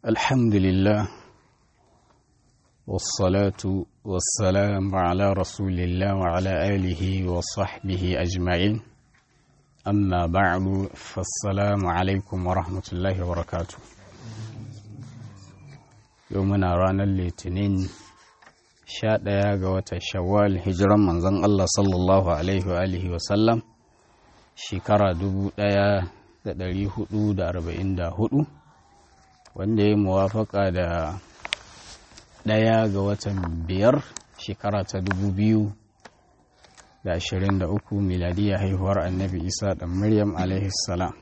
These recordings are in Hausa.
الحمد لله والصلاة والسلام على رسول الله وعلى آله وصحبه أجمعين أما بعد فالسلام عليكم ورحمة الله وبركاته يومنا رانا الاثنين شاد ياغا شوال هجرا من زن الله صلى الله عليه وآله وسلم شكرا دبو da 444 wanda ya muwafaka da 1 ga watan 5 shekara ta 2023 miladiyya haihuwar annabi isa da maryam alaihi salam.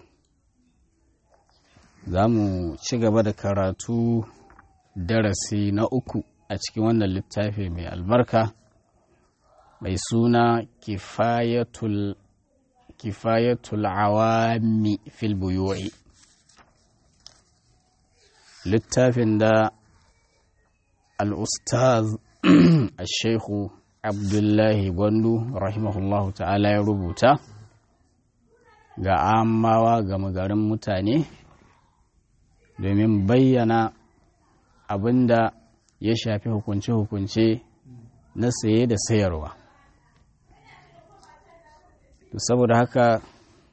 Za mu ci gaba da karatu darasi na 3 a cikin wannan littafi mai albarka mai suna kifayatul awami fil buyu'i, littafin da al'ustaz al-sheikhu abdullahi gwandu rahimahullahu ta'ala ya rubuta ga amawa ga magarin mutane domin bayyana abinda ya shafi hukunce-hukunce na saye da sayarwa. Saboda haka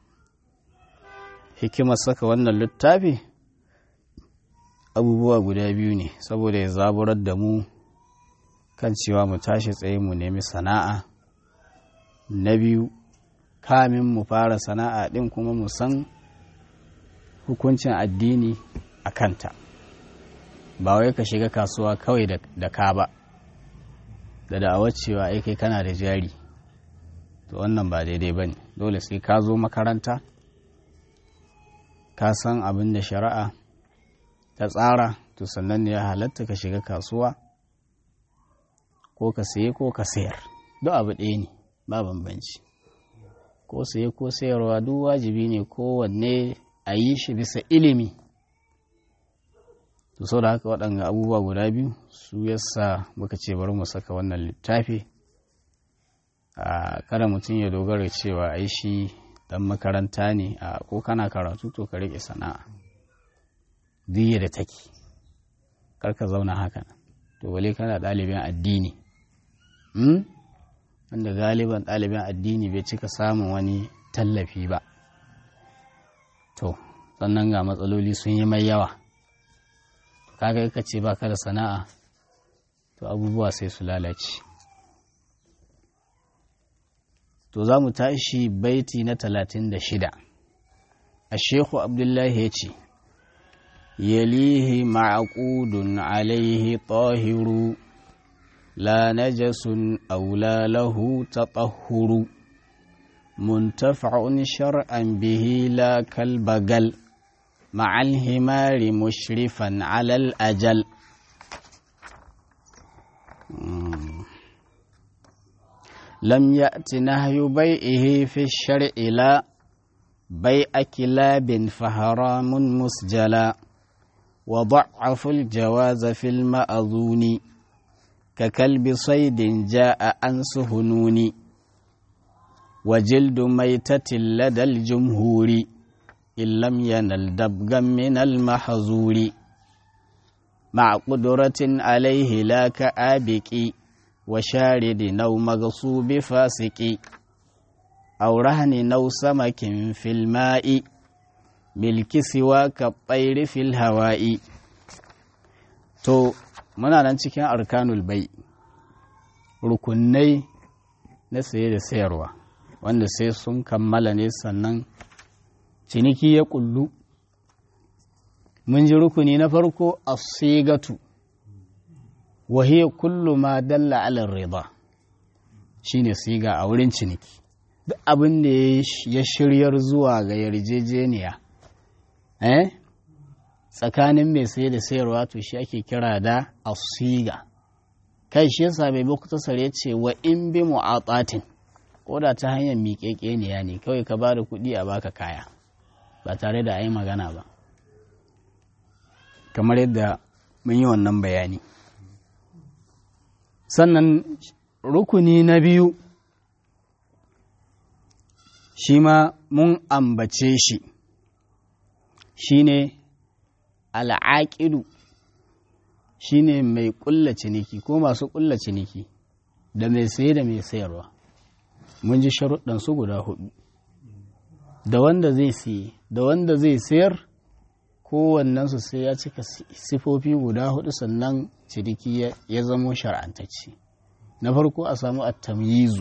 hikimar saka wannan littafi abubuwa guda biyu ne, saboda ya zaburar da mu kan cewa mu tashi tsaye mu nemi sana'a. Na biyu, kamin mu fara sana'a ɗin kuma mu san hukuncin addini a kanta, ba wai ka shiga kasuwa kawai da ka ba da da'awar cewa ai kai kana da jari, to wannan ba daidai ba ne. Dole sai ka zo makaranta ka san abin da shari'a ta tsara, to sannan ne ya halatta ka shiga kasuwa ko ka saye ko ka sayar, duk abu ɗaya ne, ba bambanci. Ko saye ko sayarwa duk wajibi ne kowanne a yi shi bisa ilimi. To sau da haka waɗanga abubuwa guda biyu su yasa muka ce bari mu saka wannan littafi. Kada mutum ya dogara cewa ai shi dan makaranta ne, ko kana karatu to ka riƙe sana'a duk da take, karka zauna haka. To wale kana ɗalibin addini, wanda galiban ɗalibin addini bai cika samun wani tallafi ba, to sannan ga matsaloli sun yi mai yawa. Kaga ka ce baka da sana'a, to abubuwa sai su lalace. To za mu tashi baiti na 36. Sheikhu Abdullahi ya ce, yalihi ma'aqudun alaihi tahiru la najasun aula lahu tatahhuru muntafa'un shar'an bihi la kalbagal ma'al himari mushrifan alal ajal. لم يأت نهي بيعه في الشرع لا بيع كلاب فحرام مسجلا وضعف الجواز في المأذون ككلب صيد جاء عن سهنون وجلد ميتة لدى الجمهور إن لم ينل دبغا من المحظور مع قدرة عليه لا كآبك وشارد نو مغصوب فاسق أو رهن نو سمك في الماء ملك سواك الطير في الهواء. تو muna nan cikin arkanul bai, rukunai na saye da sayarwa wanda sai sun kammala ne sannan ciniki ya kullu. Mun ji rukuni na farko as-sigatu wa hiya kullu ma dalla ala ar-ridha, shine siga a wurin ciniki, duk abin da ya shiryar zuwa ga yarjejeniya tsakanin mai saye da sayarwa, to shi ake kira da as-siga. Kai shi yasa bai bukuta sare ce wa in bi mu'atatin, ko da ta hanyar miƙeƙeniya ne, kawai ka ba da kuɗi a baka kaya ba tare da ayi magana ba, kamar yadda mun yi wannan bayani. Sannan rukuni na biyu shi ma mun ambace shi, shine al'aƙidu shine mai ƙulla ciniki ko masu ƙulla ciniki da mai saye da mai sayarwa. Mun ji sharuɗan su guda 4, da wanda zai siye da wanda zai sayar, kowannensu sai ya cika sifofi guda 4 sannan ciniki ya zamo shar'antacce. Na farko a samu at-tamyizu,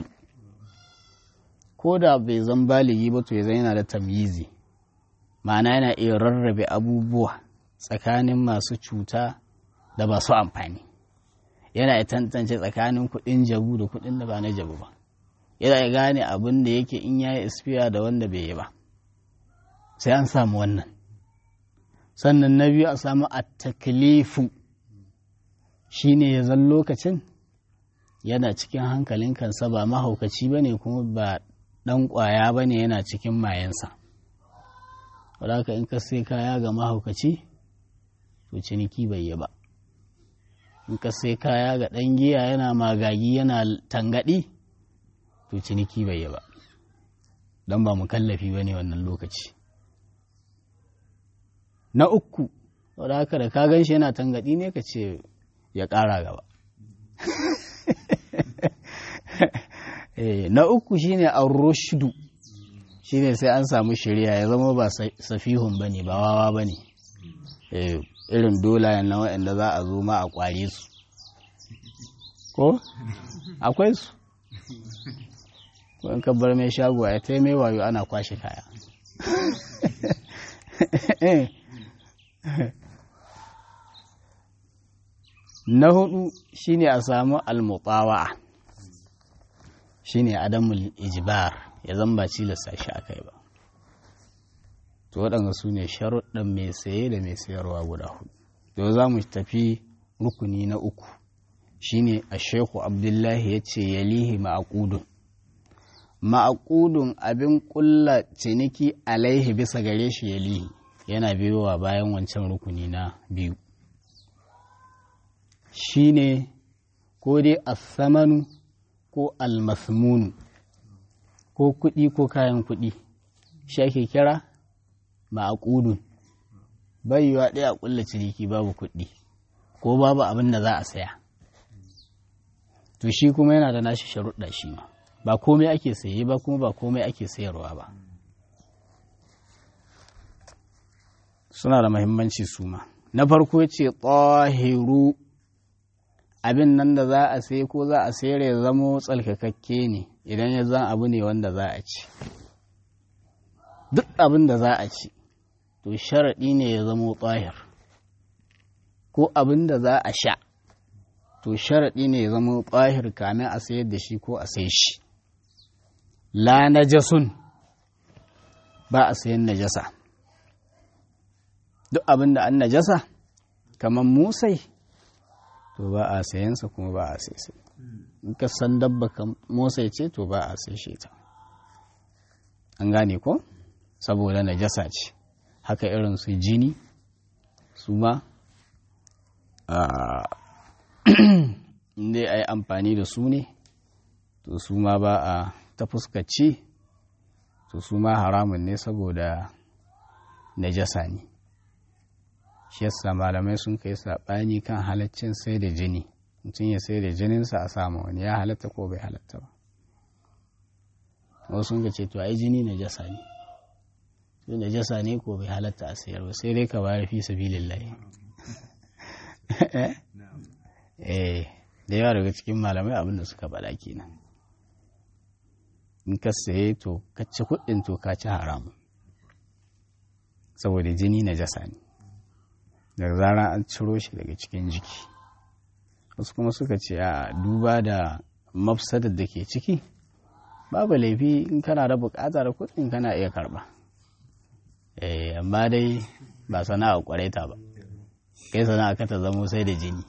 ko da bai zan baligi ba to ya zan yana da tamyizi, ma'ana yana iya rarrabe abubuwa tsakanin masu cuta da masu amfani, yana iya tantance tsakanin kuɗin jabu da kuɗin da ba na jabu ba, yana iya gane abin da yake in yayi ispiya da wanda bai yi ba, sai an samu wannan. Sannan na biyu a samu at-taklifu, shine ya zan lokacin yana cikin hankalin kansa, ba mahaukaci ba ne kuma ba ɗan ƙwaya ba ne, yana cikin mayansa. Wadaka in ka sai kaya ga mahaukaci to ciniki bai yi ba. In ka sai kaya ga ɗan giya yana magagi yana tangaɗi to ciniki bai yi ba, don ba mukallafi ba ne wannan lokaci. Na uku, wadaka da ka gan shi yana tangaɗi ne ka ce ya ƙara gaba. Na uku shine ar-rushdu, shine sai an samu shari'a, ya zama ba safihun bane, ba wawa bane, irin dolayen na waɗanda za a zo ma a kware su, ko akwai su, ko in ka bar mai shago ya taimai wayo ana kwashe kaya. Na hudu shine a samu al-mutawa'a, shine adamul ijbar, ya zamba cilasta shi akai ba. To waɗanda su ne sharuɗan mai saye da mai sayarwa guda 4. To za mu tafi rukuni na 3, shine a Shehu Abdullahi ya ce yalihi ma'aqudun. Ma'aqudun abin ƙulla ciniki alaihi bisa gare shi yalihi, yana biyowa bayan wancan rukuni na 2. Shine ko dai as-samanu ko al-masmunu, ko kuɗi ko kayan kuɗi, shi ake kira ma'aqudun. Bai yiwa ɗaya a ƙulla ciniki babu kuɗi ko babu abin da za a saya. To shi kuma yana da nashi sharuɗa shi ma, ba komai ake saye ba kuma ba komai ake sayarwa ba. Suna da muhimmanci su ma. Na farko ce tahiru, abin nan da za a sai ko za a sayar ya zamo tsalkakakke ne, idan ya zan abu ne wanda za a ci. Duk abin da za a ci to sharaɗi ne ya zamo tahir, ko abin da za a sha to sharaɗi ne ya zamo tahir kamin a sayar da shi ko a sai shi. La najasun, ba a sayan najasa. Duk abin da an najasa kamar musai to ba a sayansa kuma ba a sai. In ka san dabba ka motsa ce to ba a sai shi ta. An gane ko? Saboda najasa ce. Haka irin su jini su ma inda a yi amfani da su ne to su ma ba a ta fuskaci, to su ma haramun ne saboda najasa ne. Shi yasa malamai sun kai saɓani kan halaccin sai da jini, mutum ya sai da jininsa a samu wani, ya halatta ko bai halatta ba. Wasu sun ce to ai jini najasa ne, to najasa ne ko bai halatta a sayar ba, sai dai ka bayar fi sabilillahi. Da yawa daga cikin malamai abin da suka faɗa kenan. In ka saye to ka ci kuɗin to ka ci haramu, saboda jini najasa ne, daga zara an ciro shi daga cikin jiki. Wasu kuma suka ce a duba da mafsadar da ke ciki, babu laifi in kana da bukata da kuɗin kana iya karɓa. Amma dai ba sana'a ƙwaraita ba, kai sana'a ka ta zamo sai da jini.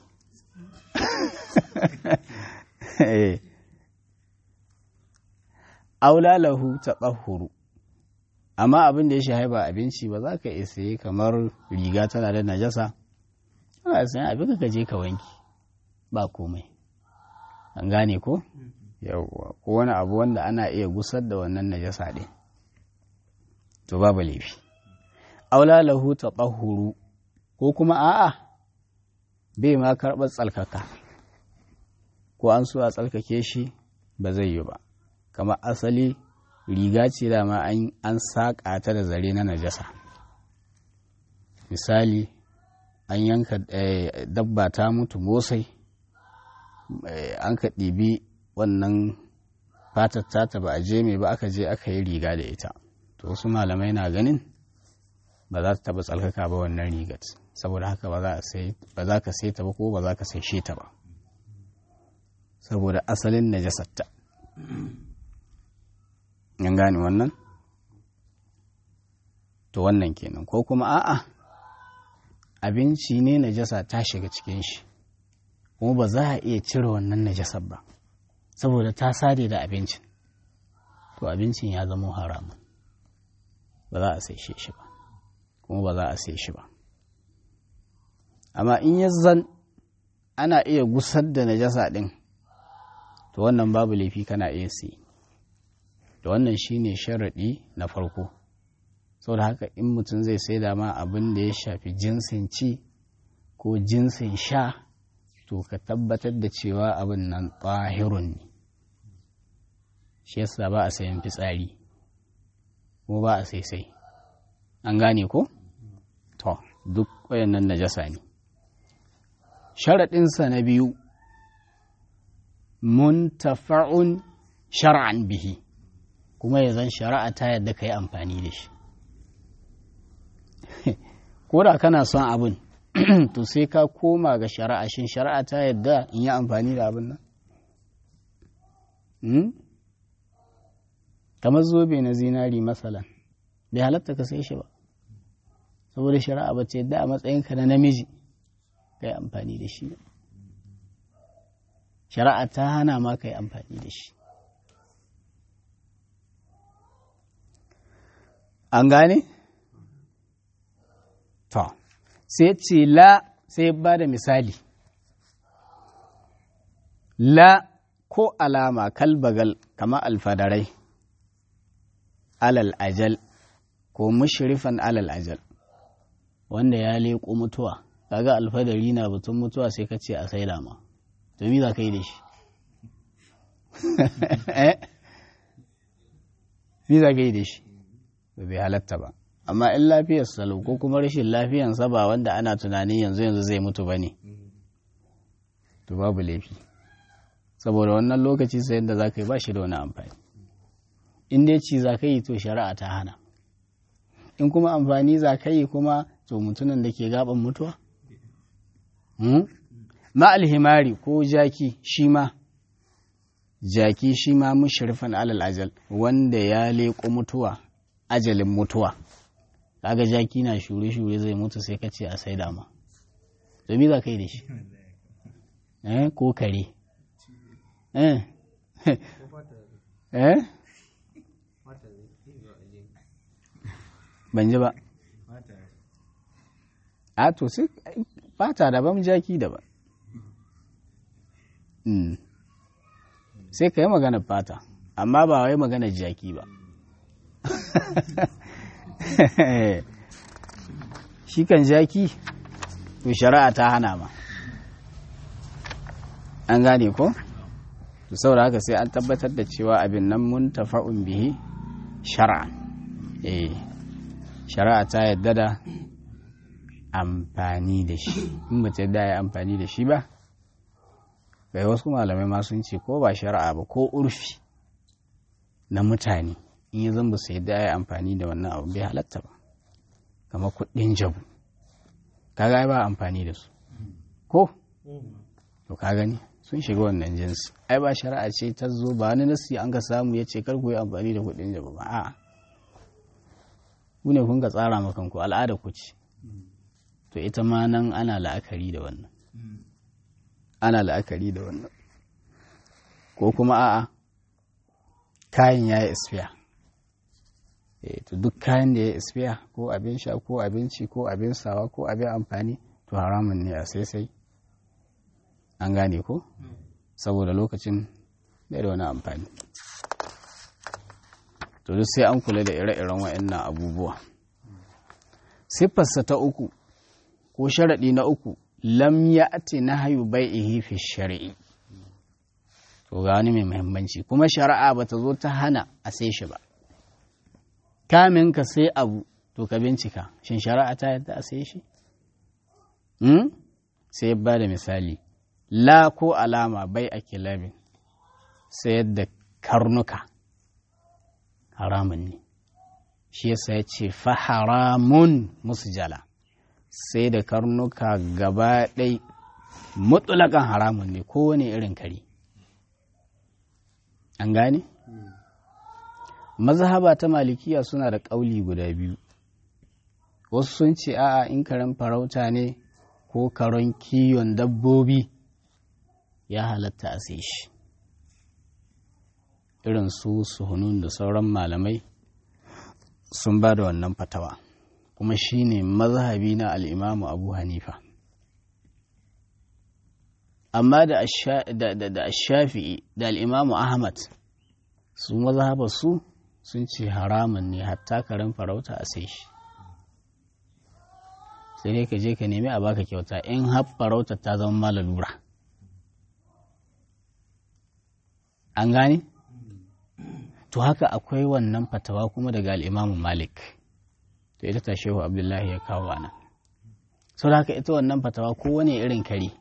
Aula lahu tatahhuru, amma abin da ya shahi ba abinci ba za ka iya saye, kamar riga tana da najasa, ana sayan abin ka je ka wanki ba komai. An gane ko? Yawwa, ko wani abu wanda ana iya gusar da wannan najasa ɗin, to babu laifi. Aula lahu tatahhuru, ko kuma a'a bai ma karɓar tsalkaka ko an so a tsalkake shi ba zai yi ba kamar asali riga ce dama an saƙa ta da zare na najasa misali an yanka dabba ta mutu motsai an ka ɗibi wannan fatar tata ba a je mai ba aka je aka yi riga da ita to wasu malamai na ganin ba za ta taɓa tsalkaka ba wannan rigat saboda haka ba za ka sai ta ba ko ba za ka sai shi ta ba saboda asalin najasarta yan gane wannan to wannan kenan ko kuma a'a abinci ne najasa ta shiga cikin shi kuma ba za a iya cire wannan najasar ba saboda ta sade da abincin to abincin ya zama haramun ba za a sai shi ba kuma ba za a sai shi ba amma in ya zan ana iya gusar da najasa din to wannan babu laifi kana iya sai da wannan shine sharaɗi na farko saboda haka in mutum zai sai da ma abin da ya shafi jinsin ci ko jinsin sha to ka tabbatar da cewa abin nan tsahirun ne shi yasa ba a sayan fitsari kuma ba a sai an gane ko to duk wayannan najasa ne sharaɗinsa na biyu muntafa'un shar'an bihi kuma ya zan shari'a ta yadda ka yi amfani da shi ko da kana son abin to sai ka koma ga shari'a shin shari'a ta yadda in yi amfani da abin nan kamar zobe na zinari masalan bai halatta ka sai shi ba saboda shari'a ba ce yadda a matsayinka na namiji ka yi amfani da shi shari'a ta hana ma ka yi amfani da shi an gane? to sai ce la sai ba da misali la ko alama kalbagal kama alfadarai alal ajal ko mushrifan alal ajal wanda ya leƙo mutuwa kaga alfadari na batun mutuwa sai ka ce a saida ma to mi za ka yi da shi mi za ka yi da shi bai halatta ba amma in lafiyar salo ko kuma rashin lafiyansa ba wanda ana tunanin yanzu zai mutu ba ne to babu laifi saboda wannan lokaci sayan da za ka yi ba shi da wani amfani in dai ci za ka yi to shari'a ta hana in kuma amfani za ka yi kuma to mutumin da ke gaban mutuwa ma'alhimari ko jaki shi ma mushrifan alal ajal wanda ya leƙo mutuwa ajalin mutuwa kaga jaki na shure-shure zai mutu sai ka ce a sai dama to me za ka yi da shi ko kare ban ji ba a to sai fata daban jaki daban sai ka yi maganar fata amma ba wai maganar jaki ba shi kan jaki to shari'a ta hana ma an gane ko to saboda haka sai an tabbatar da cewa abin nan muntafa'un bihi shar'an shari'a ta yadda da amfani da shi in ba ta yadda ya amfani da shi ba bai wasu malamai ma sun ce ko ba shari'a ba ko urfi na mutane in yi zan ba su yadda ya amfani da wannan abu bai halatta ba kamar kuɗin jabu kaga ba amfani da su ko to ka gani sun shiga wannan jinsi ai ba shari'a ce ta zo ba wani nasi an ka samu ya ce kar ku yi amfani da kuɗin jabu ba a'a ku ne kun ka tsara makan ku al'ada ku ce to ita ma nan ana la'akari da wannan ko kuma a'a kayan ya yi isfiya to duk kayan da ya isfiya ko abin sha ko abinci ko abin sawa ko abin amfani to haramun ne a sai an gane ko saboda lokacin bai da wani amfani to duk sai an kula da ire-iren waɗannan abubuwa siffarsa ta uku ko sharaɗi na uku lam ya'ti nahyu bai'ihi fi shar'i. To ga wani mai muhimmanci, kuma shari'a bata zo ta hana a sai shi ba. Kamin ka sai abu to ka bincika, shin shari'a ta yadda a sai shi? Sai ba da misali, la ko alama bai a kilabin sayar da karnuka haramun ne. Shi yasa ya ce fa haramun musjala, sai da karnuka gaba ɗai mutulakan haramun ne, kowane irin kare. An gane? Mazhaba ta malikiya suna da ƙauli guda biyu. Wasu sun ce a'a, in karen farauta ne ko karen kiwon dabbobi ya halatta a sai shi. Irin su Suhunun da sauran malamai sun ba da wannan fatawa, kuma shi ne mazhabi na al'imamu Abu Hanifa. Amma da Shafi'i da al'imamu Ahmad su mazhabar su sun ce haramun ne hatta karen farauta a sai shi. Sai dai ka je ka nemi a baka kyauta in har farauta ta zama malalura. An gane? To haka akwai wannan fatawa kuma daga al'imamu Malik. To ita ta Shehu Abdullahi ya kawo nan. Sau da haka ita wannan fatawa kowane irin kare,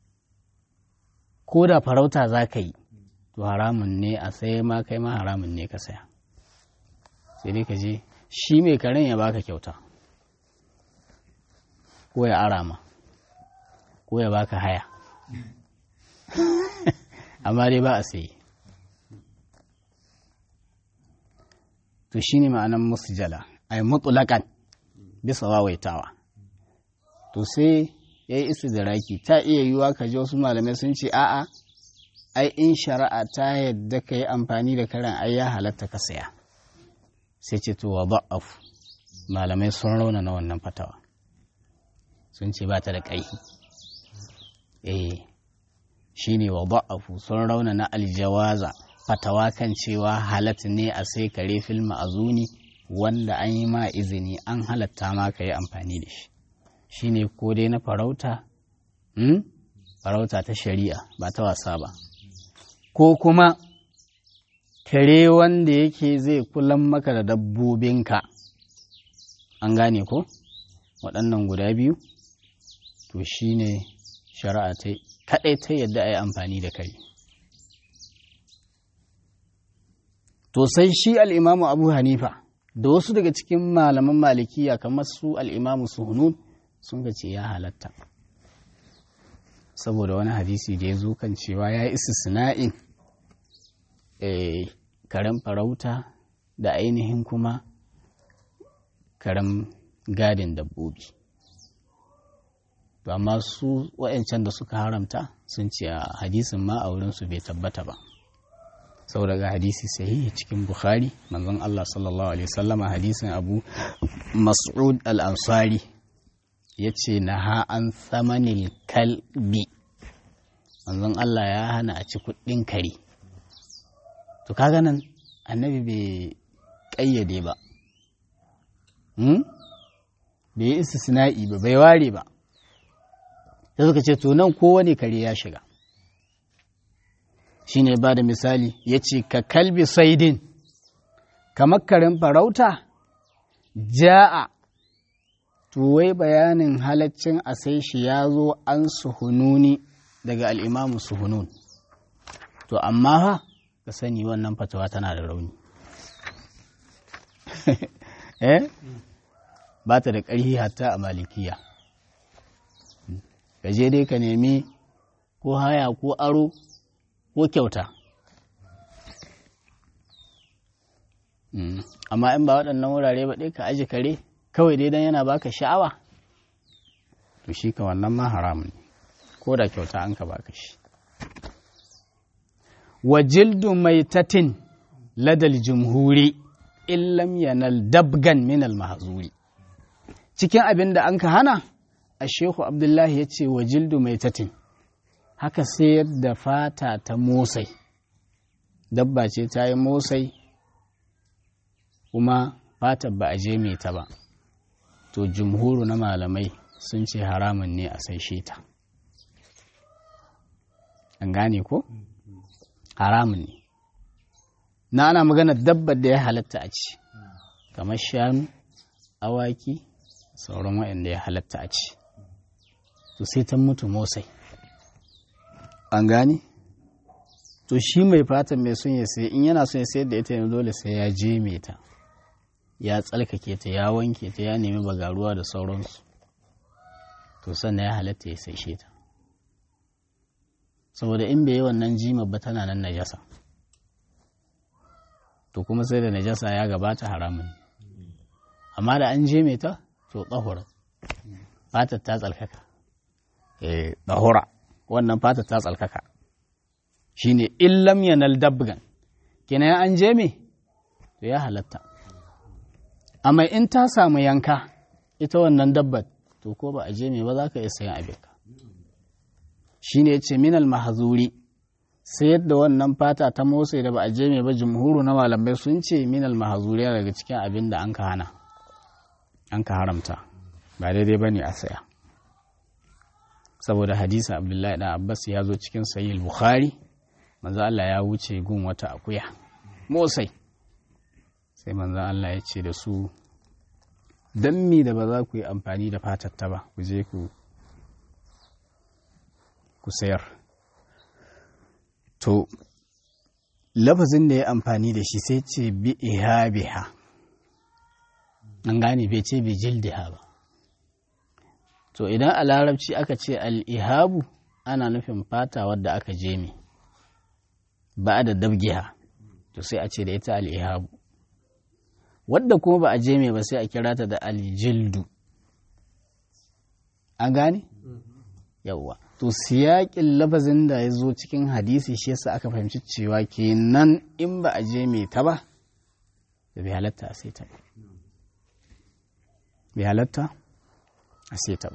ko da farauta za ka yi, to haramun ne a sai ma kai ma haramun ne ka saya. Sai dai ka je shi mai karen ya baka kyauta, ko ya arama, ko ya baka haya. Amma dai ba a sayi. To shi ne ma'anan musjala, ai mutulakan bisa wawaitawa. To sai ya yi istidraki, ta iya yiwuwa ka ji wasu malamai sun ce a'a, ai in shari'a ta yadda ka yi amfani da karen ai ya halatta ka saya. Sai ce to wa ba'afu, malamai sun rauna na wannan fatawa, sun ce ba ta da ƙaihi. Shi ne wa ba'afu, sun rauna na aljawaza, fatawa kan cewa halatta ne a sai kare fil ma'azuni wanda an yi ma izini, an halatta ma ka yi amfani da shi. Shi ne ko dai na farauta, farauta ta shari'a ba ta wasa ba, ko kuma kare wanda yake zai kulan maka da dabbobinka. An gane ko? Waɗannan guda biyu, to shi ne shari'a ta kaɗai ta yadda a yi amfani da kare. To sai shi al'imamu Abu Hanifa da wasu daga cikin malaman malikiya kamar su al'imamu Suhunun sun ga ce ya halatta, saboda wani hadisi da ya zo kan cewa ya yi istisna'in karen farauta da ainihin kuma karen gadin dabbobi. To amma su waɗancan da suka haramta sun ce a hadisin ma a wurinsu bai tabbata ba, saboda ga hadisi sahihi cikin Bukhari, manzon Allah sallallahu alaihi wasallama, hadisin Abu Mas'ud al-Ansari yace naha an thamanil kalbi, manzon Allah ya hana a ci kuɗin kare. To kaga nan annabi bai ƙayyade ba, bai yi istisna'i ba, bai ware ba. Sai suka ce to nan kowane kare ya shiga. Shi ne ba da misali, ya ce ka kalbi saidin, kamar karen farauta, ja'a, tuwai bayanin halaccin a sai shi ya zo an Suhununi daga al'imamu Suhunun. To amma ha, ka sani wannan fatawa tana da rauni. Ba ta da ƙarfi hatta a malikiya. Ka je dai ka nemi ko haya ko aro ko kyauta. Amma in ba waɗannan wurare ba ɗai ka aji kare kawai dai don yana baka sha'awa, to shi ka wannan ma haramun ne, ko da kyauta an ka baka shi. Wa jildu maitatin ladal jumhuri illam yanal dabgan minal mahzuri. Cikin abin da an ka hana, a Shehu Abdullahi ya ce wa jildu maitatin, haka sayar da fata ta motsai, dabba ce ta yi motsai kuma fatar ba a je ta ba, to jumhuru na malamai sun ce haramun ne a saishe ta. an gane ko haramun ne na ana magana dabbar da ya halatta a ci kamar shanu awaki sauran waɗanda ya halatta a ci to sai ta mutu motsai an gane to shi mai fatan mai son ya sai in yana son ya sayar da ita yanzu dole sai ya je mai ta ya tsalkake ta ya wanke ta ya nemi bagaruwa da sauransu to sannan ya halatta ya saishe ta saboda in bai yi wannan jima ba tana nan najasa to kuma sai da najasa ya gabata haramun amma da an je mai ta to tsahura fatar ta tsalkaka tsahura wannan fatar ta tsalkaka shine illam yanal dabgan kenan an je me to ya halatta amma in ta samu yanka ita wannan dabbar to ko ba a je me ba za ka iya sayan abinka shine yace minal mahzuri sai yadda wannan fata ta motsa da ba a je me ba jumhuru na malamai sun ce minal mahzuri daga cikin abin da an ka hana an ka haramta ba daidai bane a saya saboda hadisi Abdullahi dan Abbas ya zo cikin sahih Bukhari manzo Allah ya wuce gun wata akuya motsai sai manzo Allah ya ce da su dan mi da ba za ku yi amfani da fatar ta ba ku je ku sayar to lafazin da ya amfani da shi sai ce bi ihabiha an gane bai ce bi jildiha ba to idan a larabci aka ce al-ihabu ana nufin fata wadda aka jeme ba da dabgiha to sai a ce da ita al-ihabu wadda kuma ba a jeme ba sai a kira ta da al-jildu an gane yawwa to siyaƙin lafazin da ya zo cikin hadisi shi yasa aka fahimci cewa kenan in ba a jeme ta ba da bai halatta a sai ta ba bai halatta a sai ta ba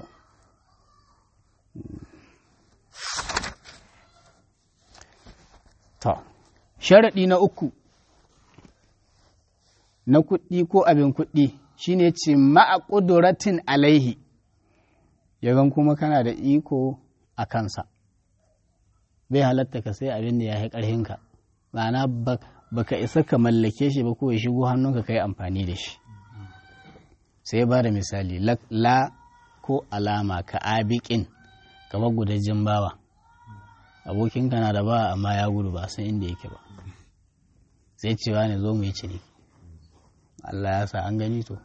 to sharaɗi na uku na kuɗi ko abin kuɗi shine ce ma'a ƙuduratin alaihi yagan kuma kana da iko a kansa bai halatta ka sai abin da ya yi ƙarhinka ma'ana baka isa ka mallake shi ba ko ya shigo hannunka ka yi amfani da shi sai ba da misali la ko alama ka abiƙin kamar gudajin bawa abokinka na da bawa amma ya gudu ba san inda yake ba sai cewa ne zo mu yi ciniki Allah ya sa an gani to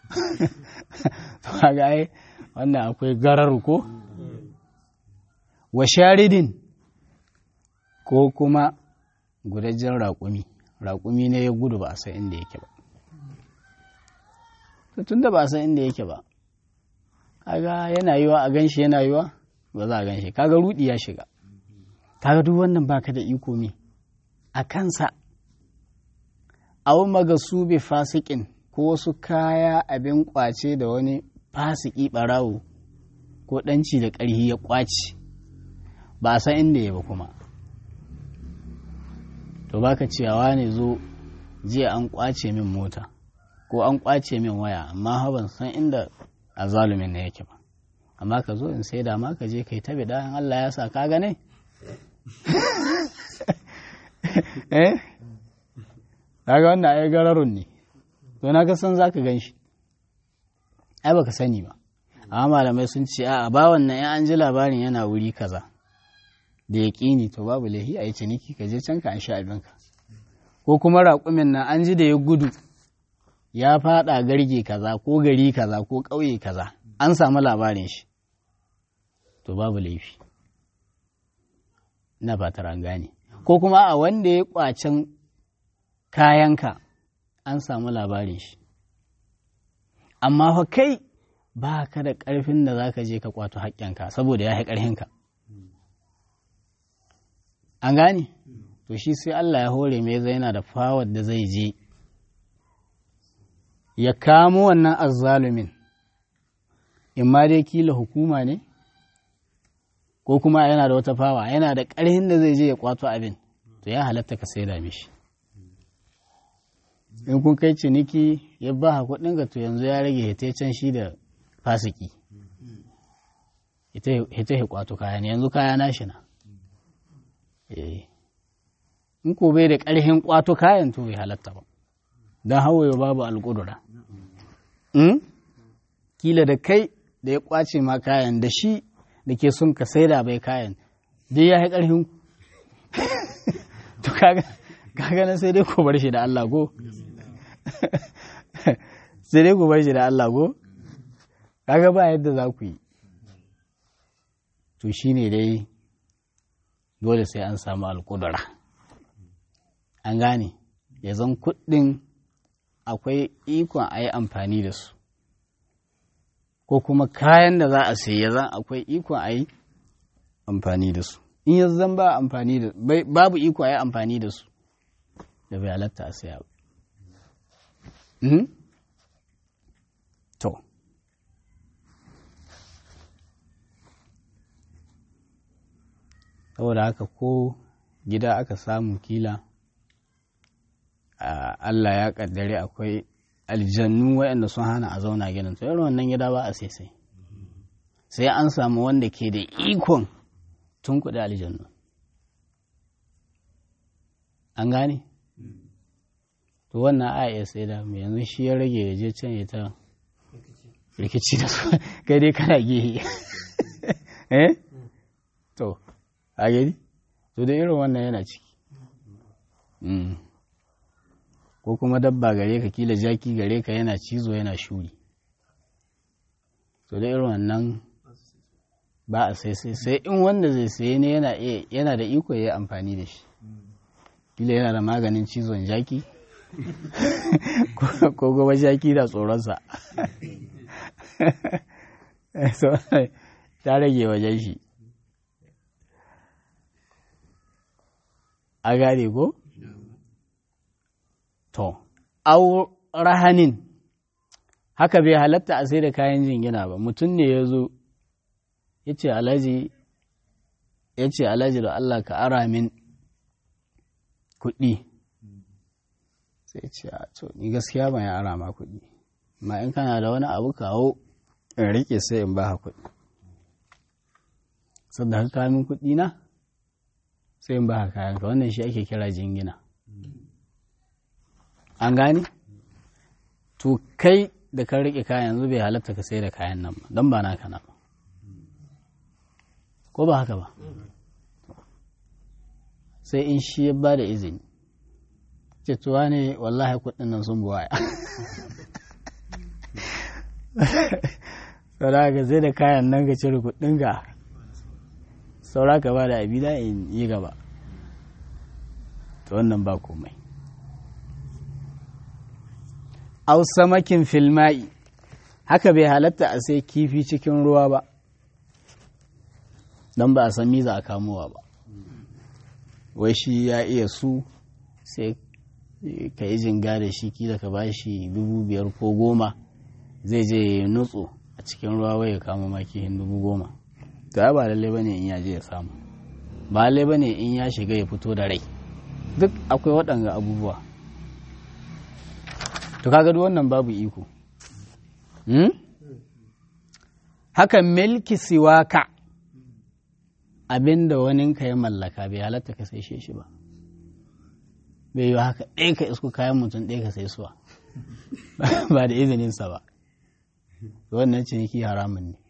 to ga ai wannan akwai gararu ko wa sharidin ko kuma gudajjen raƙumi ne ya gudu ba a san inda yake ba tun da ba a san inda yake ba kaga yana yiwa a ganshi yana yiwa ba za a ganshi kaga rudi ya shiga kaga duk wannan baka da iko ne a kansa aw magasube fasikin ko wasu kaya abin kwace da wani fasiki barawo ko ɗanci da ƙarhi ya kwace ba a san inda ya ba kuma to baka cewa ne zo jiya an kwace min mota ko an kwace min waya amma ban san inda azalumin na yake ba amma ka zo in sai da ma ka je kai ta bida in Allah ya sa ka gane kaga wannan ai gararun ne to na ka san zaka gan shi ai baka sani ba amma malamai sun ce a ba wannan in an ji labarin yana wuri kaza da yaƙini to babu lahi a yi ciniki ka je can ka an sha abinka ko kuma raƙumin nan an ji da ya gudu ya faɗa garge kaza ko gari kaza ko ƙauye kaza an samu labarin shi to babu laifi na fatar an gane ko kuma a wanda ya ƙwacen kayanka an samu labarin shi amma fa kai ba ka da ƙarfin da za ka je ka ƙwato haƙƙinka saboda ya yi ƙarfinka an gane to shi sai Allah ya hore mai zai yana da fawar da zai je ya kamo wannan azzalumin in ma dai kila hukuma ne ko kuma yana da wata fawa yana da ƙarhin da zai je ya kwato abin to ya halatta ka sai da mishi in kun kai ciniki ya ba kuɗin ga to yanzu ya rage hita can shi da fasiki hita ya kwato kaya ne yanzu kaya nashi na in ko bai da ƙarfin ƙwato kayan to bai halatta ba don hawaye babu alƙudura kila da kai da ya ƙwace ma kayan da shi da ke son ka saida bai kayan dai ya yi ƙarfin to kaga na sai dai ku bar shi da Allah go sai dai ku bar shi da Allah go kaga ba yadda za ku yi to shine dai dole sai an samu alƙudura an gane ya zan kuɗin akwai ikon a yi amfani da su ko kuma kayan da za a sayi ya zan akwai ikon a yi amfani da su in ya zan ba amfani da babu iko a yi amfani da su da bai halatta a saya ba to saboda haka ko gida aka samu kila Allah ya kaddare akwai aljannu waɗanda sun hana a zauna gidan to irin wannan gida ba a sai an samu wanda ke da ikon tun kuɗi aljannu an gane to wannan a iya sai da mu yanzu shi ya rage ya je can ya ta rikici da su kai dai kana gehe to a gani to da irin wannan yana ciki ko kuma dabba gare ka kila jaki gare ka yana cizo yana shuri to da irin wannan ba a sai in wanda zai saye ne yana da iko ya yi amfani da shi kila yana da maganin cizon jaki ko gaba jaki da tsoronsa ta rage wajen shi a gane ko? To, au rahanin haka bai halatta a sai da kayan jingina ba mutum ne ya zo ya ce alhaji da Allah ka ara min kuɗi sai ce to ni gaskiya ban ya ara ma kuɗi ma in kana da wani abu kawo in rike sai in ba kuɗi sadda ka kawo min kuɗi na sai in ba kayanka wannan shi ake kira jingina an gane to kai da ka rike kayan yanzu bai halatta ka sai da kayan nan ba don ba naka na ba ko ba haka ba sai in shi ya ba da izini cewa ne wallahi kudin nan sun buwaya saura ka sai da kayan nan ka cire kudin ka saura ka ba da abida in yi gaba to wannan ba komai au samakin filma'i haka bai halatta a sai kifi cikin ruwa ba don ba a san miza a kamowa ba wai shi ya iya su sai ka yi jinga da shi kila ka ba shi 5,000 ko 10 zai je ya nutso a cikin ruwa wai ya kama makihin 10,000 to ya ba lalle bane in ya je ya samu ba lalle bane in ya shiga ya fito da rai duk akwai waɗanga abubuwa to kaga duk wannan babu iko haka milki siwaka abinda waninka ya mallaka bai halatta ka sai shi ba bai yi haka ɗaya ka isko kayan mutum ɗaya ka sai suwa ba da izininsa ba wannan ciniki haramun ne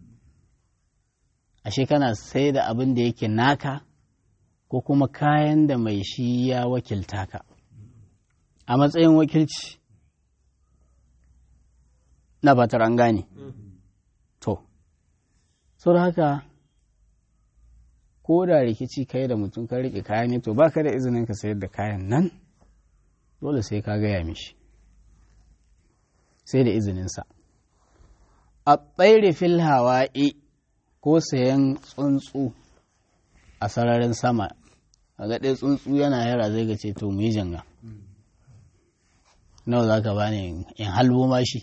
ashe kana sai da abin da yake naka ko kuma kayan da mai shi ya wakilta ka a matsayin wakilci na batar an gane to sau da haka ko da rikici kai da mutum ka rike kayan ne to ba ka da izinin ka sayar da kayan nan dole sai ka gaya mishi sai da izininsa a tsairi fil hawa'i ko sayan tsuntsu a sararin sama a gaɗe tsuntsu yana yara zai ga ce to mu yi janga nawa za ka bani in halbo ma shi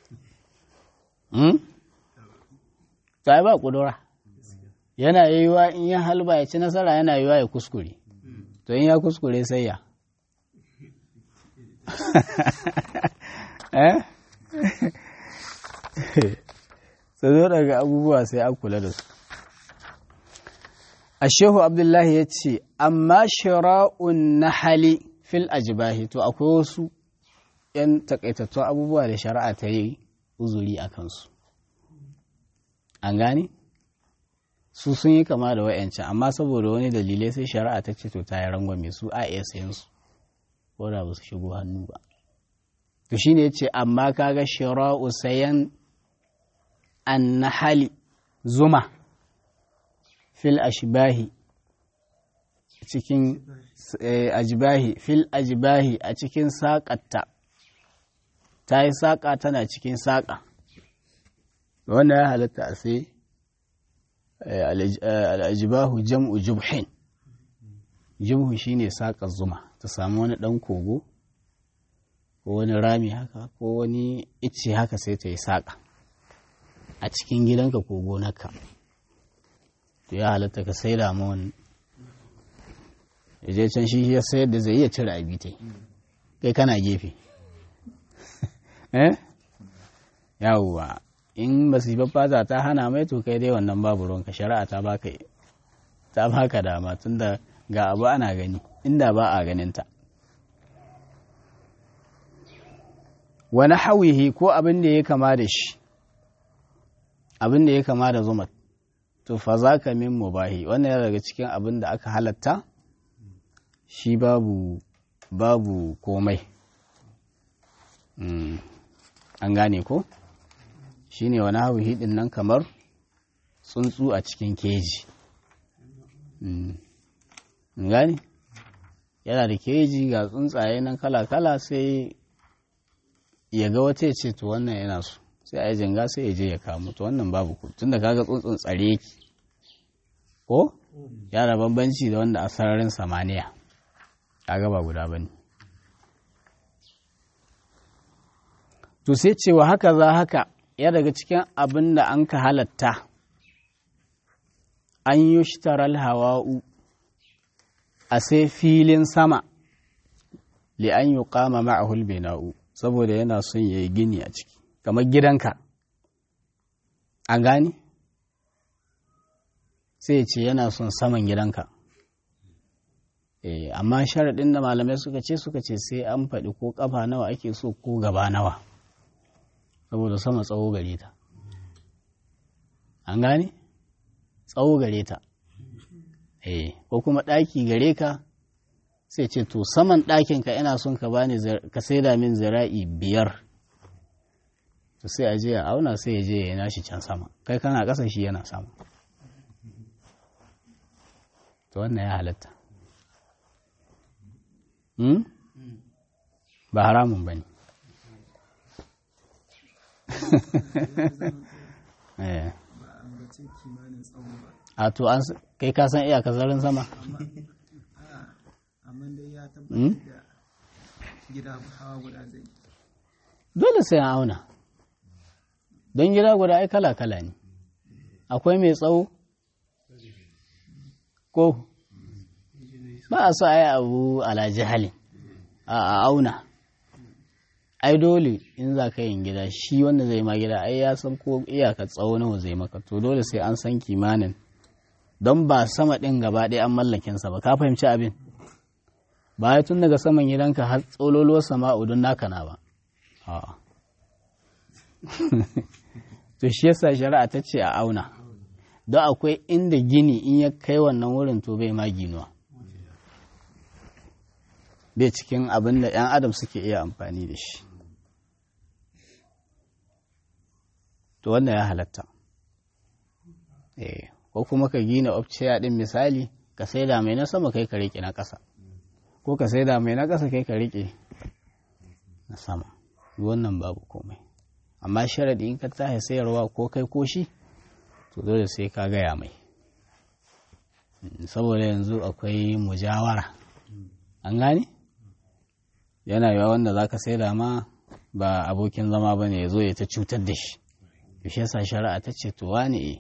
ta ba ƙudura yana yiwuwa in ya halba ya ci nasara yana yiwuwa ya kuskure to in ya kuskure sai ya sai zo daga abubuwa sai an kula da su Ashehu Abdullahi ya ce, amma shira'un na hali fil ajibahi, to akwai wasu ‘yan takaitattun abubuwa da shari'a ta yi uzuri a kansu. An gane? Su sun yi kama da wa'yancan, amma saboda wani dalilai sai shari'a ta ce to ta yi rangwame su a iya sayan su, ko da ba su shigo hannu ba. To shi ne ya ce, amma kaga shira'u sayan an na hali zuma. Fil ashbahi cikin ajibahi fil ajibahi a cikin saƙatta ta yi saƙa tana cikin saƙa wanda ya halatta a sai al'ajibahu jam'u jubhin jubhu shine saƙar zuma ta samu wani ɗan kogo ko wani rami haka ko wani icce haka sai ta yi saƙa a cikin gidanka ko gonarka. To ya halatta ka sai da wani ya je can shi ya sayar da zai iya cire abitai kai kana gefe yawwa in masifar fata ta hana mai to kai dai wannan babu ruwanka shari'a ta baka dama tunda ga abu ana gani inda ba a ganinta. Wani hawihi ko abin da ya kama da shi abin da ya kama da zuma to fa za ka min mubahi wannan yana daga cikin abin da aka halatta shi babu komai. An gane ko shi ne wani hawihi din nan kamar tsuntsu a cikin keji. Gane yana da keji ga tsuntsaye nan kala-kala sai ya ga wata ya ce to wannan yana so sai a yi janga sai ya je ya kamo to wannan babu ku tun da kaga tsuntsun tsare yake ko yana bambanci da wanda a sararin samaniya kaga ba guda bane. To sai cewa haka za haka ya daga cikin abin da an ka halatta an yi shitaral hawa'u a sai filin sama li an yi kama ma'ahul bina'u saboda yana son ya yi gini a ciki kamar gidanka an gani sai ce yana son saman gidanka amma sharaɗin da malamai suka ce sai an faɗi ko ƙafa nawa ake so ko gaba nawa saboda sama tsawo gare ta an gani tsawo gare ta ko kuma ɗaki gare ka sai ce to saman ɗakinka ina son ka bani ka saida min zira'i 5 to sai a je a auna sai ya je ya nashi can sama kai kana ƙasa shi yana sama to wannan ya halatta ba haramun ba ne. A to an kai ka san iyaka zarin sama? Amma dai ya tabbatar da gida hawa guda zai. Dole sai an auna. Don gida guda ai kala-kala ne. Akwai mai tsawo? Ko? Ba a so a yi abu ala jihalin. A auna. Ai dole in za ka yin gida shi wanda zai ma gida ai ya san ko iyaka tsawo nawa zai maka to dole sai an san kimanin don ba sama ɗin gaba ɗaya an mallakinsa ba ka fahimci abin ba ya tun daga saman gidanka har tsololuwar sama'u don naka na ba to shi yasa shari'a ta ce a auna don akwai inda gini in ya kai wannan wurin to bai ma ginuwa bai cikin abin da 'yan adam suke iya amfani da shi to wannan ya halatta ko kuma ka gina ofciya din misali ka saida mai na sama kai ka rike na ƙasa ko ka saida mai na ƙasa kai ka rike na sama wannan babu komai amma sharadi in ka tashi sayarwa ko kai ko shi to dole sai ka gaya mai saboda yanzu akwai mujawara an gane yana yawa wanda za ka saida ma ba abokin zama ba ne ya zo ya ta cutar da shi shi yasa shari'a ta ce to wane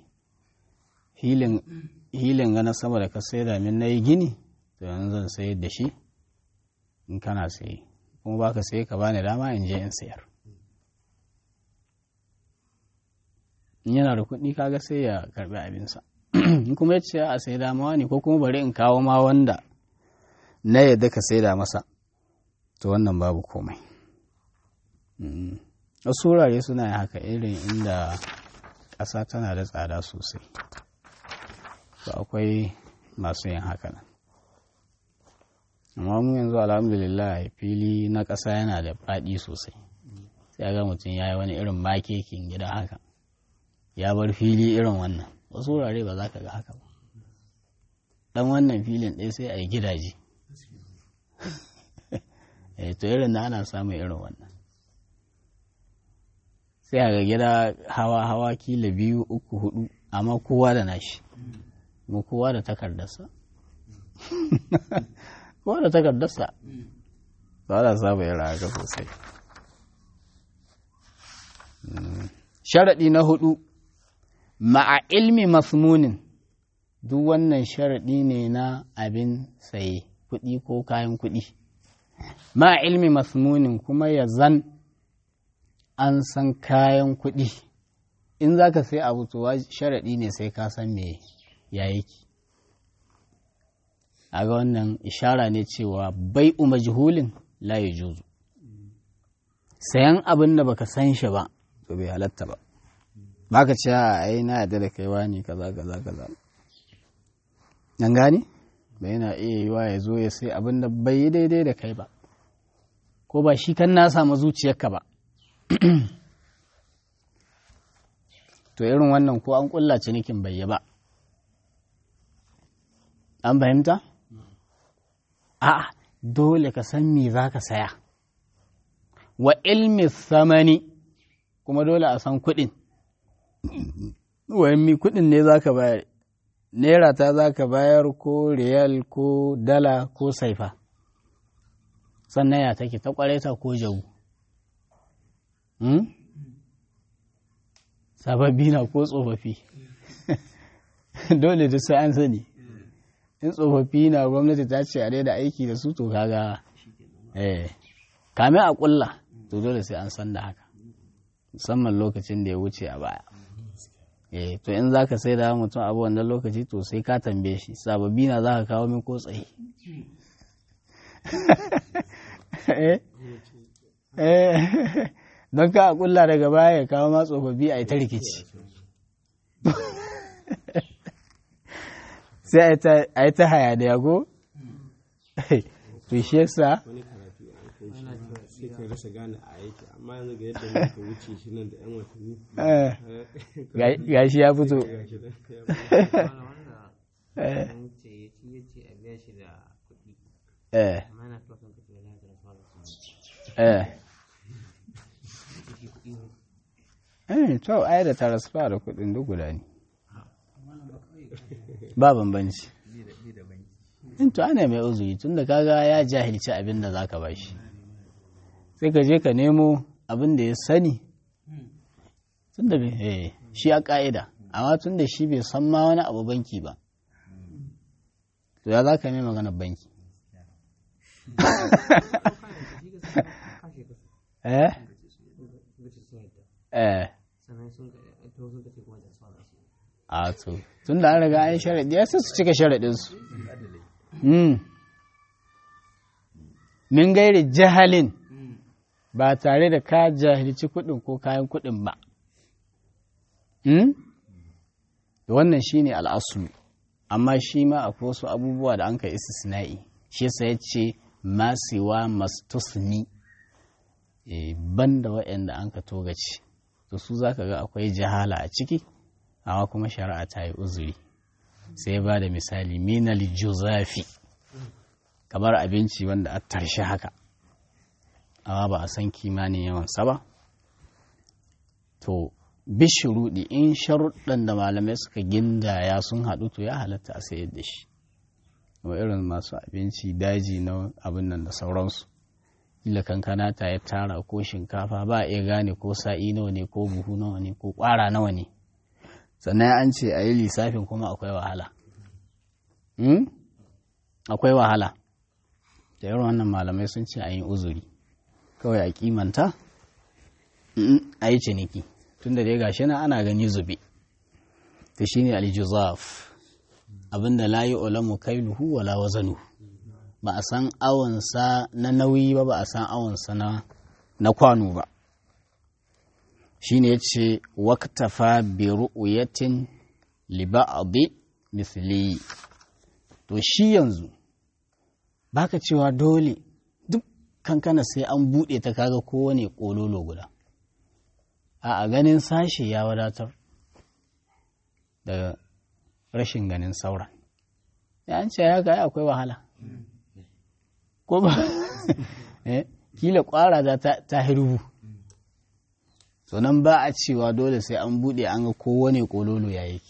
hilin gana sama da ka saida min na yi gini to yanzu zan sayar da shi in kana saye kuma ba ka saye ka bani dama in je in sayar in yana da kuɗi kaga sai ya karɓi abinsa in kuma ya ce a sai da mawa ne ko kuma bari in kawo ma wanda na yadda ka sai da masa to wannan babu komai. Wasu wurare suna yin haka irin inda ƙasa tana da tsada sosai to akwai masu yin haka nan. Amma mu yanzu alhamdulillah fili na ƙasa yana da faɗi sosai, sai ga mutum ya yi wani irin makekin gida haka ya bar fili irin wannan. Wasu wurare ba za ka ga haka ba, ɗan wannan filin ɗaya sai a yi gidaje. To irin da ana samun irin wannan, sai a ga gida hawa kila 2, 3, 4 amma kowa da nashi, mu kowa da takardarsa. Kowa da takardarsa ba da saba yin haka sosai. Sharaɗi na 4, ma'a ilmi masmunin, duk wannan sharaɗi ne na abin saye, kuɗi ko kayan kuɗi. Ma'a ilmi masmunin kuma ya zan an san kayan kuɗi. In za ka sai abu to sharaɗi ne sai ka san me ya yake. A ga wannan ishara ne cewa bai'u majhulin la yajuzu. Sayan abin da baka san shi ba to bai halatta ba. Baka ce ai na yarda da kaiwa ne kaza kaza kaza. Nan gani? Bai yana iya yiwa ya zo ya sai abin da bai yi daidai da kai ba, ko ba shi kan na samu zuciyarka ba. To irin wannan ko an kulla cinikin bai yi ba. An fahimta? A'a, dole ka san me za ka saya. Wa ilmi samani, kuma dole a san kuɗin. Wani kuɗin ne za ka bayar, naira ta za ka bayar ko riyal ko dala ko saifa. Sannan ya take ta ƙwareta ko jagu. Sababbi na ko tsofaffi. Dole duk sai an sani. In tsofaffi na gwamnati ta ce a daida aiki da su to kaga kame a kulla to dole sai an san da haka, musamman lokacin da ya wuce a baya. To in za ka sai da mutum abu wannan lokaci to sai ka tambaye shi sababbi na za ka kawo min ko tsaye. Don ka a kulla daga baya ya kawo ma tsofaffi a yi ta rikici. Sai a yi ta haya da yago? To shi yasa sai ka rasa gane a yake, amma yanzu ga yadda muka wuce shi nan da 'yan watanni gashi ya fito. To ai da tarasfa da kudin duk guda ne, ba bambanci. In to ana mai uzuri tun da kaga ya jahilci abin da zaka bashi, sai ka je ka nemo abin da ya sani, tun da shi a ka'ida, amma tun da shi bai san ma wani abu banki ba, to ya za ka mai maganar banki. A to tun da an riga an sharaɗi ya sai su cika sharaɗinsu. Min gairi jahalin, ba tare da ka jahilci kuɗin ko kayan kuɗin ba. Wannan shi ne al'asulu, amma shi ma akwai wasu abubuwa da an ka istisna'i, shi yasa ya ce masiwa mastusni, ban da waɗanda an ka togaci, to su za ka ga akwai jahala a ciki, amma kuma shari'a ta yi uzuri. Sai ba da misali minal juzafi, kamar abinci wanda a tarshe haka, amma ba a san kimanin yawansa ba. To bishiruɗi in sharuɗan da malamai suka gindaya sun haɗu to ya halatta a sayar da shi, kuma irin masu abinci daji na abin nan da sauransu. Kila kankana ta ya tara ko shinkafa ba a iya gane ko sa'i nawa ne ko buhu nawa ne ko ƙwara nawa ne, sannan an ce a yi lissafin kuma akwai wahala. Akwai wahala da irin wannan malamai sun ce a yi uzuri, kawai a kimanta a yi ciniki, tun da dai gashi na ana gani zube. to shine aljuzaf abinda la yu'lamu kailuhu wala wazanu ba a san awonsa na nauyi ba a san awonsa na kwano ba shine yace waqtafa bi ru'yatin li ba'd misli to shi yanzu baka cewa dole duk kankana sai an bude ta kaga kowane kololo guda a ganin sashi ya wadatar daga rashin ganin sauran ya an ce ya ga akwai wahala ko ba kila kwara za ta hirbu so nan ba a cewa dole sai an bude an ga kowane kololo ya yake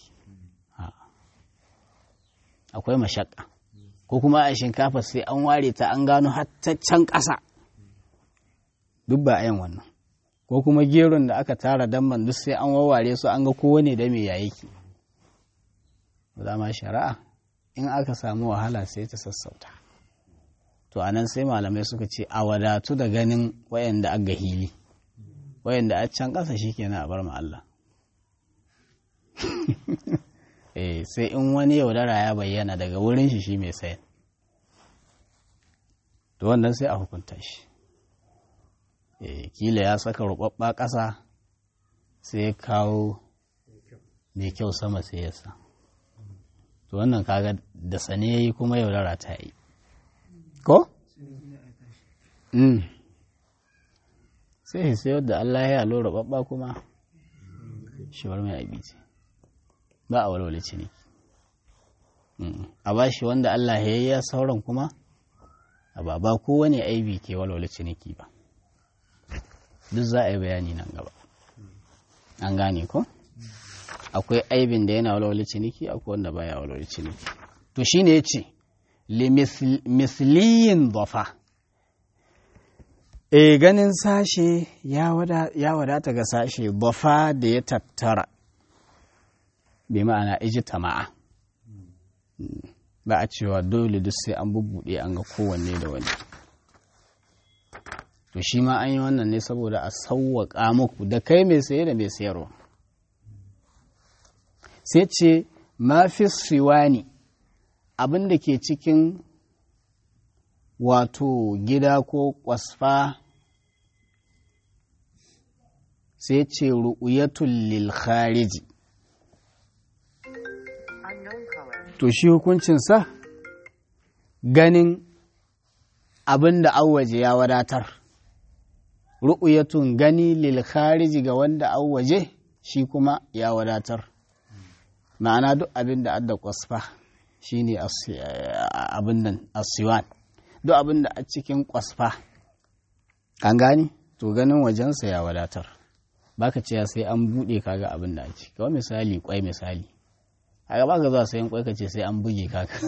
akwai mashakka ko kuma a shinkafa sai an ware ta an gano can ƙasa duk ba a yin wannan ko kuma geron da aka tara damman duk sai an wawware su an ga kowane da me ya yake zama shari'a in aka samu wahala sai ta sassauta to anan sai malamai suka ce a wadatu da ganin wayanda aga hili wayanda a can ƙasa shikenan a bar ma Allah sai in wani yaudara ya bayyana daga wurin shi mai sayan to wannan sai a hukunta shi kila ya saka rubabba ƙasa sai ya kawo mai kyau sama sai ya sa to wannan kaga da sane yayi kuma yaudara ta yi ko? sai sayar da Allah ya lura babba kuma shi bar mai abinci ba a walwale ciniki a ba shi wanda Allah ya yi ya sauran kuma a ba kowane aibi ke walwale ciniki ba duk za a yi bayani nan gaba an gane ko? akwai aibin da yana walwale ciniki akwai wanda baya walwale ciniki to shine yace li misliyin dhafa ganin sashe ya wadata ga sashe dhafa da ya tattara bi ma'ana ijtama'a ba a cewa dole duk sai an bubbude an ga kowanne da wani to shi ma an yi wannan ne saboda a sauwaƙa muku da kai mai saye da mai sayarwa sai ce mafi siwani abin da ke cikin wato gida ko kwasfa sai ce ru'uyatul lil khariji to shi hukuncinsa ganin abin da waje ya wadatar ru'uyatun gani lil khariji ga wanda waje shi kuma ya wadatar ma'ana duk abin da adda kwasfa shine abin nan asiwan duk abin da a cikin kwasfa an gani to ganin wajensa ya wadatar baka ce sai an bude kaga abin da a ciki kawai misali kwai misali a gaba ka zuwa sayan kwai ka ce sai an buge kaka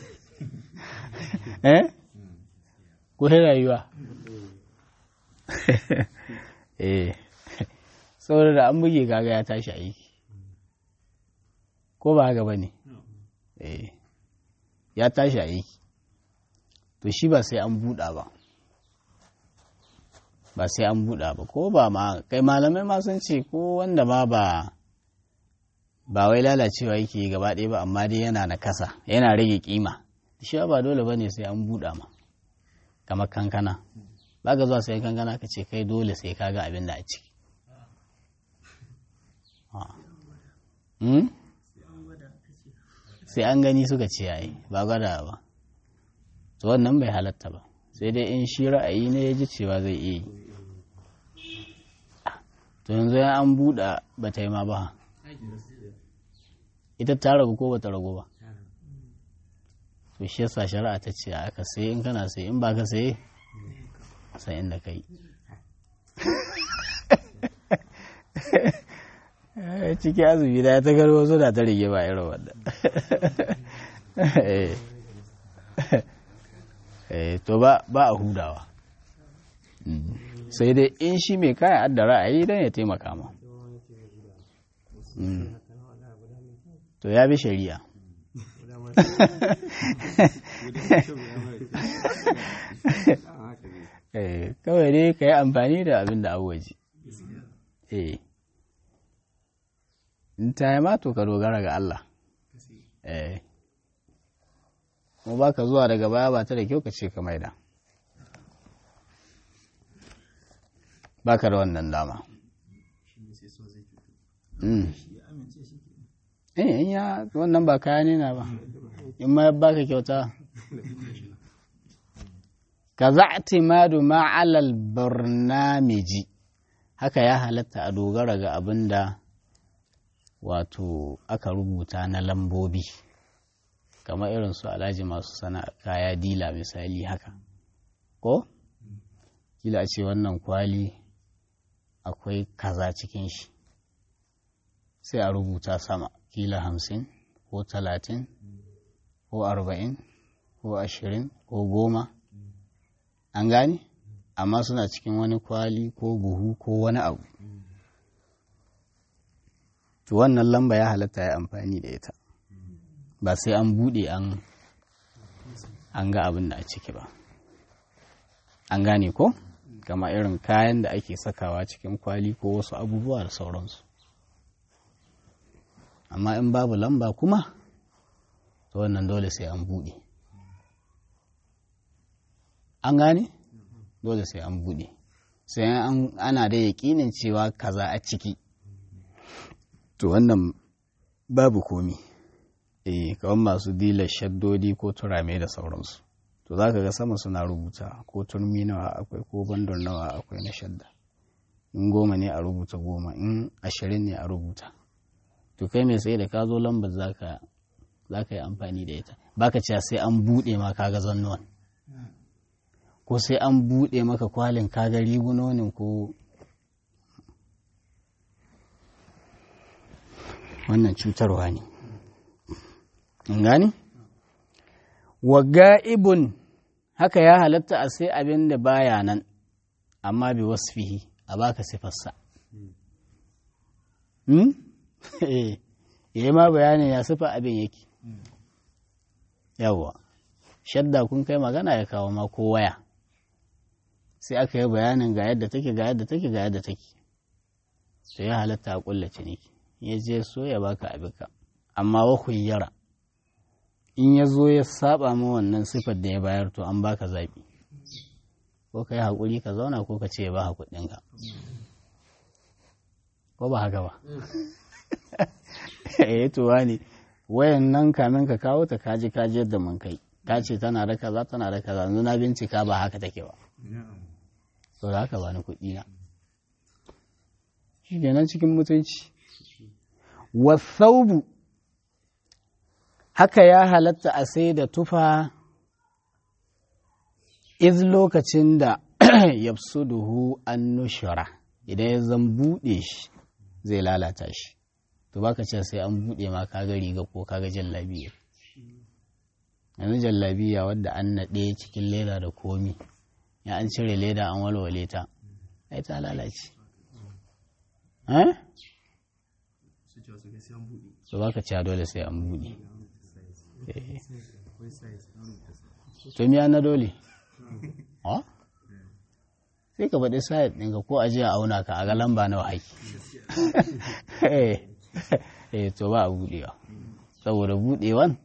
ko rayuwa saboda da an buge kaga ya tashi aiki ko ba haka ba ne ya tashi aiki to shi ba sai an buɗa ba sai an buɗa ba ko ba ma kai malamai ma sun ce ko wanda ma ba wai lalacewa yake gaba ɗaya ba amma dai yana na kasa yana rage kima shi ba dole ba ne sai an buɗa ma kamar kankana ba ka zuwa sai kankana ka ce kai dole sai ka ga abin da a ciki sai an gani suka ce yayi ba gwada ba to wannan bai halatta ba sai dai in shi ra'ayi ne ya ji cewa zai iya yi to yanzu ya an buɗa ba ta yi ma ba ita ta ragu ko ba ta ragu ba to shi yasa shari'a ta ce aka sai in kana sai in ba ka sai sai inda kai ciki azumi da ya ta garo wasu da ta rige ba irin wadda to ba a hudawa sai dai in shi mai kayan adda ra'ayi don ya taimaka ma to ya bi shari'a kawai dai ka yi amfani da abin da abuwaji in ta yi ma to ka dogara ga Allah kuma ba ka zuwa daga baya ba ta da kyau ka ce ka maida ba ka da wannan dama in ya wannan ba kaya ne na ba in ma ba ka kyauta ka za'timadu ma'alal barnamiji haka ya halatta a dogara ga abin da wato aka rubuta na lambobi kamar irin su alhaji masu sana'a kaya dila misali haka ko kila a ce wannan kwali akwai kaza cikin shi sai a rubuta sama kila 50 ko 30 ko 40 ko 20 ko 10 an gane amma suna cikin wani kwali ko buhu ko wani abu to wannan lamba ya halatta ya amfani da ita ba sai an bude an ga abin da a ciki ba an gane ko kama irin kayan da ake sakawa cikin kwali ko wasu abubuwa da sauransu amma in babu lamba kuma to wannan dole sai an bude an gane dole sai an bude sai ana da yaƙinin cewa kaza a ciki to wannan babu komi kawai masu dilar shaddodi ko turame da sauransu to za ka ga sama suna rubuta ko turmi nawa akwai ko bandon nawa akwai na shadda in 10 ne a rubuta 10 in 20 ne a rubuta to kai mai sai da ka zo lambar za ka yi amfani da ita baka cewa sai an buɗe ma kaga zannuwan ko sai an buɗe maka kwalin kaga rigunonin ko wannan cutarwa ne in gani wa ga'ibun haka ya halatta a sai abin da baya nan amma bi wasfihi a baka sifarsa yayi ma bayanin ya sifa abin yake yawwa shadda kun kai magana ya kawo ma ko waya sai aka yi bayanin ga yadda take ga yadda take ga yadda take to ya halatta a kulla ciniki ya je so ya baka abinka amma wa khuyyara in ya zo ya saba ma wannan sifar da ya bayar to an baka zaɓi ko ka yi haƙuri ka zauna ko ka ce ya ba kuɗinka ko ba haka ba to wani wayan nan kamin ka kawo ta kaji yadda mun kai ka ce tana da kaza tana da kaza yanzu na bincika ba haka take ba so da haka ba ni kuɗi na shi kenan cikin mutunci wasaubu haka ya halatta a sai da tufa iz lokacin da yafsuduhu an nushara idan ya zan buɗe shi zai lalata shi to baka ce sai an buɗe ma kaga riga ko kaga jallabiya yanzu jallabiya wadda an naɗe cikin leda da komi ya an cire leda an walwale ta ai ta lalace to baka ce dole sai an buɗe to miya na dole sai ka faɗi sayar ɗinka ko aje a auna ka a ga lamba nawa haiki to ba a buɗewa saboda buɗewan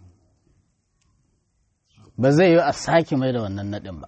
ba zai yi a sake mai da wannan naɗin ba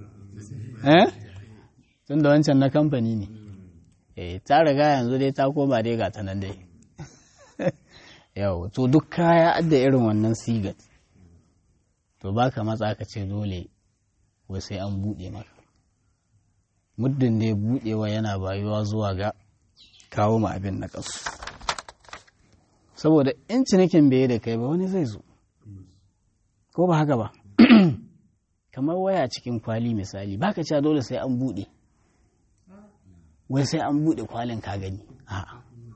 tun da wancan na kamfani ne ta riga yanzu dai ta koma dai ga ta nan dai yau to duk kaya adda irin wannan sigat to baka matsa ka ce dole wai sai an buɗe maka muddin ne buɗewa yana bayuwa zuwa ga kawo ma abin na ƙasu saboda in cinikin bai da kai ba wani zai zo ko ba haka ba kamar waya cikin kwali misali baka cewa dole sai an buɗe wai sai an buɗe kwalin ka gani a'a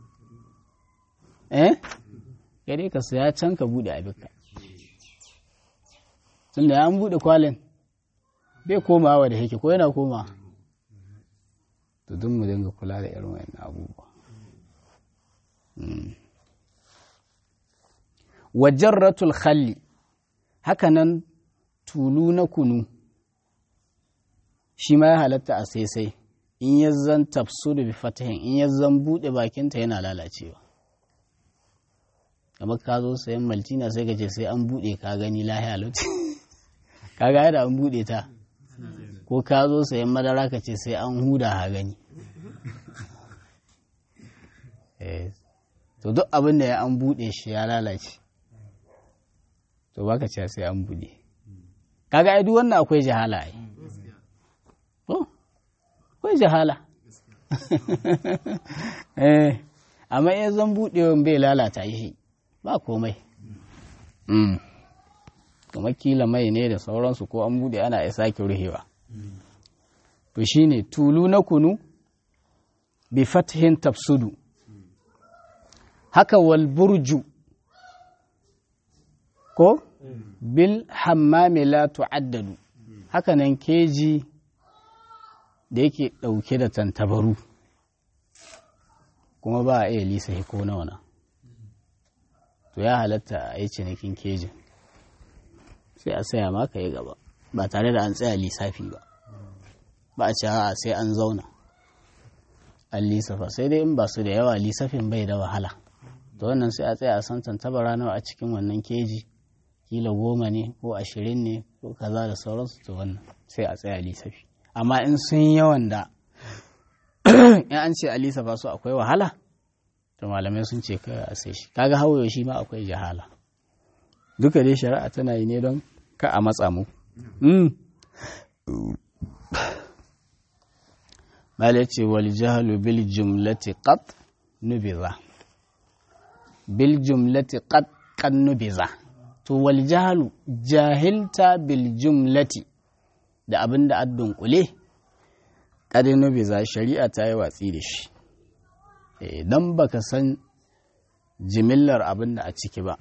kai dai ka saya can ka buɗe abinka tunda ya an buɗe kwalin bai komawa da yake ko yana koma to don mu dinga kula da irin wayannan abubuwa wajarratul khalli haka nan tulu na kunu shi ma ya halatta a sai in ya zan tafsudu bi fatahin in ya zan buɗe bakinta yana lalacewa kamar ka zo sayan maltina sai ka ce sai an buɗe ka gani lahiya lauti ka ga da an buɗe ta ko ka zo sayan madara ka ce sai an huda ha gani to duk abin da ya an buɗe shi ya lalace to baka ce sai an buɗe kaga ai duk wannan akwai jahala ai akwai jahala amma in zan buɗewan bai lalata shi ba komai kamar kila mai ne da sauransu ko an buɗe ana ya sake ruhewa to shine tulu na kunu bi fathin tafsudu haka wal burju ko bil hammami la tu'addadu haka nan keji da yake ɗauke da tantabaru kuma ba a iya lisa ko nawa na to ya halatta a yi cinikin kejin sai a saya maka yi gaba ba tare da an tsaya lissafi ba ba a ce sai an zauna an lissafa sai dai in ba su da yawa lissafin bai da wahala to wannan sai a tsaya a san tantabara nawa a cikin wannan keji kila 10 ne ko 20 ne ko kaza da sauransu to wannan sai a tsaya lissafi amma in sun yawan da in an ce a lissafa su akwai wahala to malamai sun ce kai a sai shi kaga hawaye shi ma akwai jahala duka dai shari'a tana yi ne don ka a matsa mu malai ce wal jahlu bil jumlati qat nubiza bil jumlati qat kan nubiza to wal jahlu jahilta bil jumlati da abin da addun kule kadai nubiza shari'a ta yi watsi da shi don baka san jimillar abin da a ciki ba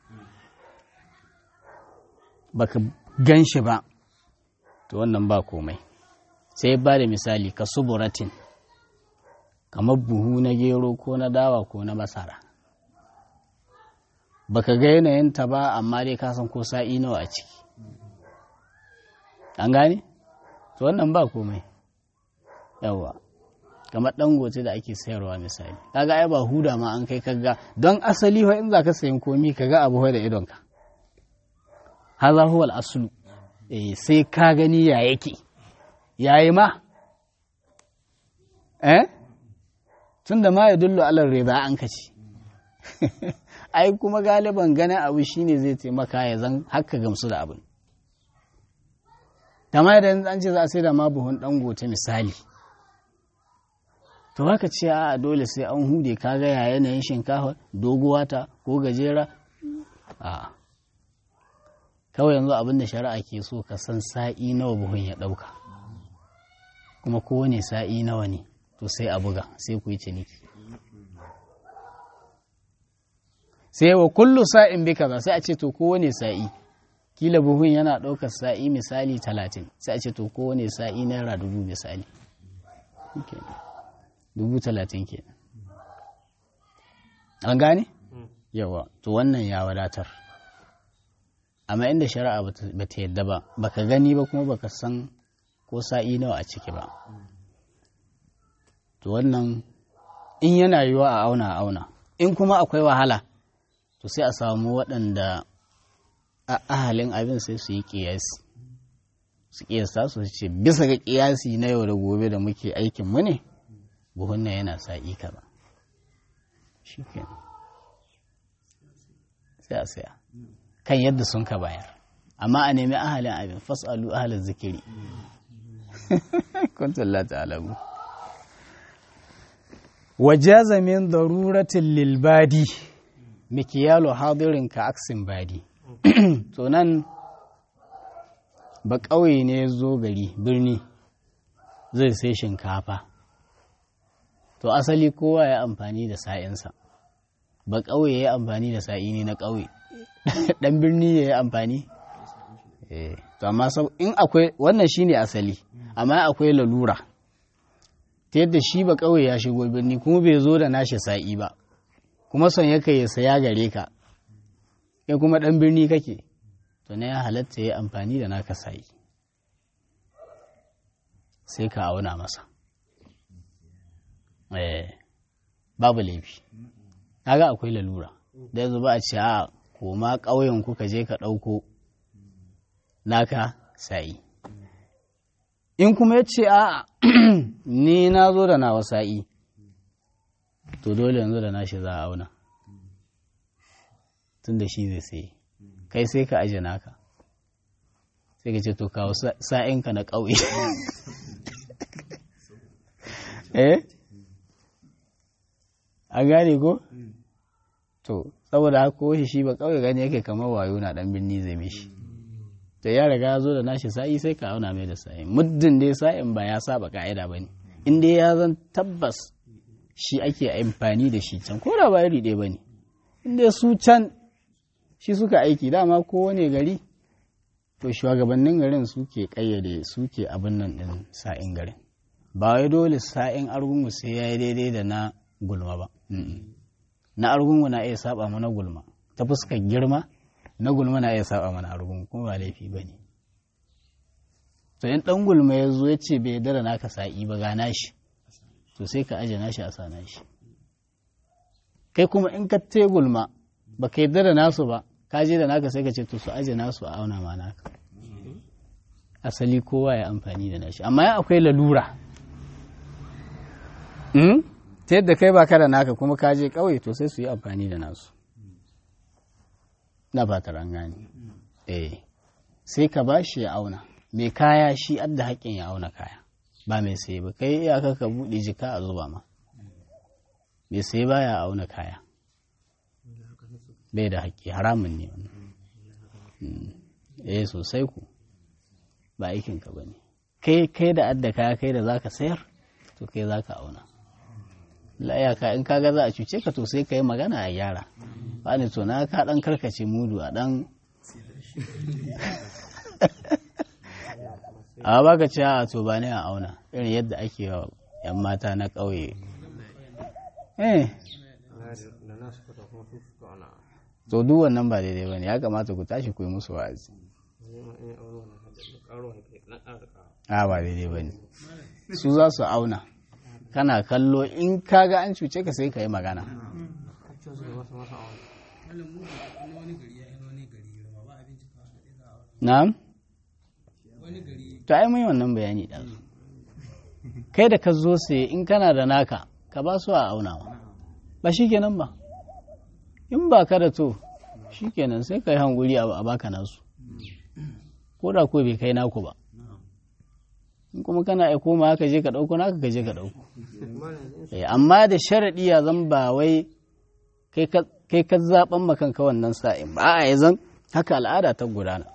baka gan shi ba to wannan ba komai sai ba da misali ka suburatin kamar buhu na gero ko na dawa ko na masara baka ga yanayinta ba amma dai ka san ko sa'i nawa a ciki an gane to wannan ba komai yawa kamar dangote da ake sayarwa misali kaga ai ba huda ma an kai kaga don asali fa in zaka sayin komi kaga abu da idonka hadha huwa al-aslu sai ka gani ya yake yayi ma tunda ma ya dullu alal riba an kace ai kuma galiban ganin abu shine zai taimaka ya zan haka gamsu da abin kamar da an ce za a sai da ma buhun dangote misali to haka ce a dole sai an hude kaga ya yanayin shinkafa doguwa ta ko gajera a kawai yanzu abin da shari'a ke so ka san sa'i nawa buhun ya dauka kuma kowane sa'i nawa ne to sai a buga sai ku yi ciniki sai wa kullu sa'in bi kaza sai a ce to kowane sa'i kila buhun yana daukar sa'i misali 30 sai a ce to kowane sa'i naira 1000 misali 30,000 kenan an gane yawa to wannan ya wadatar amma inda shari'a ba ta yadda ba baka gani ba kuma baka san ko sa'i nawa a ciki ba to wannan in yana yiwa a auna in kuma akwai wahala to sai a samu waɗanda a ahalin abin sai su yi ƙiyasi su ƙiyasta su ce bisa ga ƙiyasi na yau da gobe da muke aikin mu ne buhun nan yana sa'i kaza shi kenan sai a saya kan yadda sun ka bayar amma a nemi ahalin abin fas'alu ahalin zikiri kuntum la ta'lamu wajaza min daruratin lil badi mikiyalu hadirin ka aksin badi to nan ba ƙauye ne ya zo gari birni zai sai shinkafa to asali kowa ya amfani da sa'insa ba ƙauye ya amfani da sa'i ne na ƙauye ɗan birni ya yi amfani to amma in akwai wannan shine asali amma akwai lalura ta yadda shi ba ƙauye ya shigo birni kuma bai zo da nashi sa'i ba kuma son ya kai ya saya gare ka kai kuma ɗan birni kake to na ya halatta ya yi amfani da naka sa'i sai ka auna masa babu laifi kaga akwai lalura da yanzu ba a ce a koma ƙauyen ku ka je ka ɗauko naka sa'i in kuma ya ce a ni na zo da nawa sa'i to dole yanzu da nashi za a auna tun da shi zai sai kai sai ka aje naka sai ka ce to kawo sa'inka na ƙauye an gane ko? to saboda haka ko shi ba ƙauye gani yake kamar wayo na ɗan birni zai mishi to ya riga ya zo da nashi sa'i sai ka auna mai da sa'i muddin dai sa'in ba ya saba ka'ida ba ne in dai ya zan tabbas shi ake amfani da shi can ko da ba iri ɗaya ba ne in dai su can shi suka aiki dama kowane gari to shugabannin garin suke kayyade suke abin nan din sa'in garin ba wai dole sa'in argungu sai ya yi daidai da na gulma ba na argungu na iya saba mana gulma ta fuskar girma na gulma na iya saba mana argungu kuma ba laifi ba ne to in dan gulma ya zo ya ce bai dara naka sa'i ba ga nashi to sai ka aje nashi a sa nashi kai kuma in ka te gulma ba ka yarda da nasu ba ka je da naka sai ka ce to su aje nasu a auna ma naka asali kowa ya amfani da nashi amma ya akwai lalura ta yadda kai baka da naka kuma ka je kauye to sai su yi amfani da nasu na fatar an gane sai ka ba shi ya auna mai kaya shi adda haƙƙin ya auna kaya ba mai sai ba kai iyaka ka buɗe jika a zuba ma mai sai ba ya auna kaya bai da haƙƙi haramun ne wannan sosai ku ba aikinka ba ne kai da adda kaya kai da za ka sayar to kai za ka auna la'ayaka in kaga za a cuce ka to sai ka yi magana a gyara ba ne to na ka ɗan karkace mudu a ɗan a ba ka ce a to ba ne a auna irin yadda ake wa 'yan mata na ƙauye to duk wannan ba daidai ba ne ya kamata ku tashi ku yi musu wa'azi a ba daidai ba ne su za su auna kana kallo in kaga an cuce ka sai ka yi magana na'am to ai mun wannan bayani da kai da ka zo sai in kana da naka ka ba su a aunawa ba shi kenan ba in ba ka da to shi kenan sai ka yi hanguri a baka nasu ko da ko bai kai naku ba in kuma kana aiko ma ka je ka ɗauko naka ka je ka ɗauko amma da sharaɗi ya zan ba wai kai ka zaɓen makanka wannan sa'in ba a yi zan haka al'ada ta gudana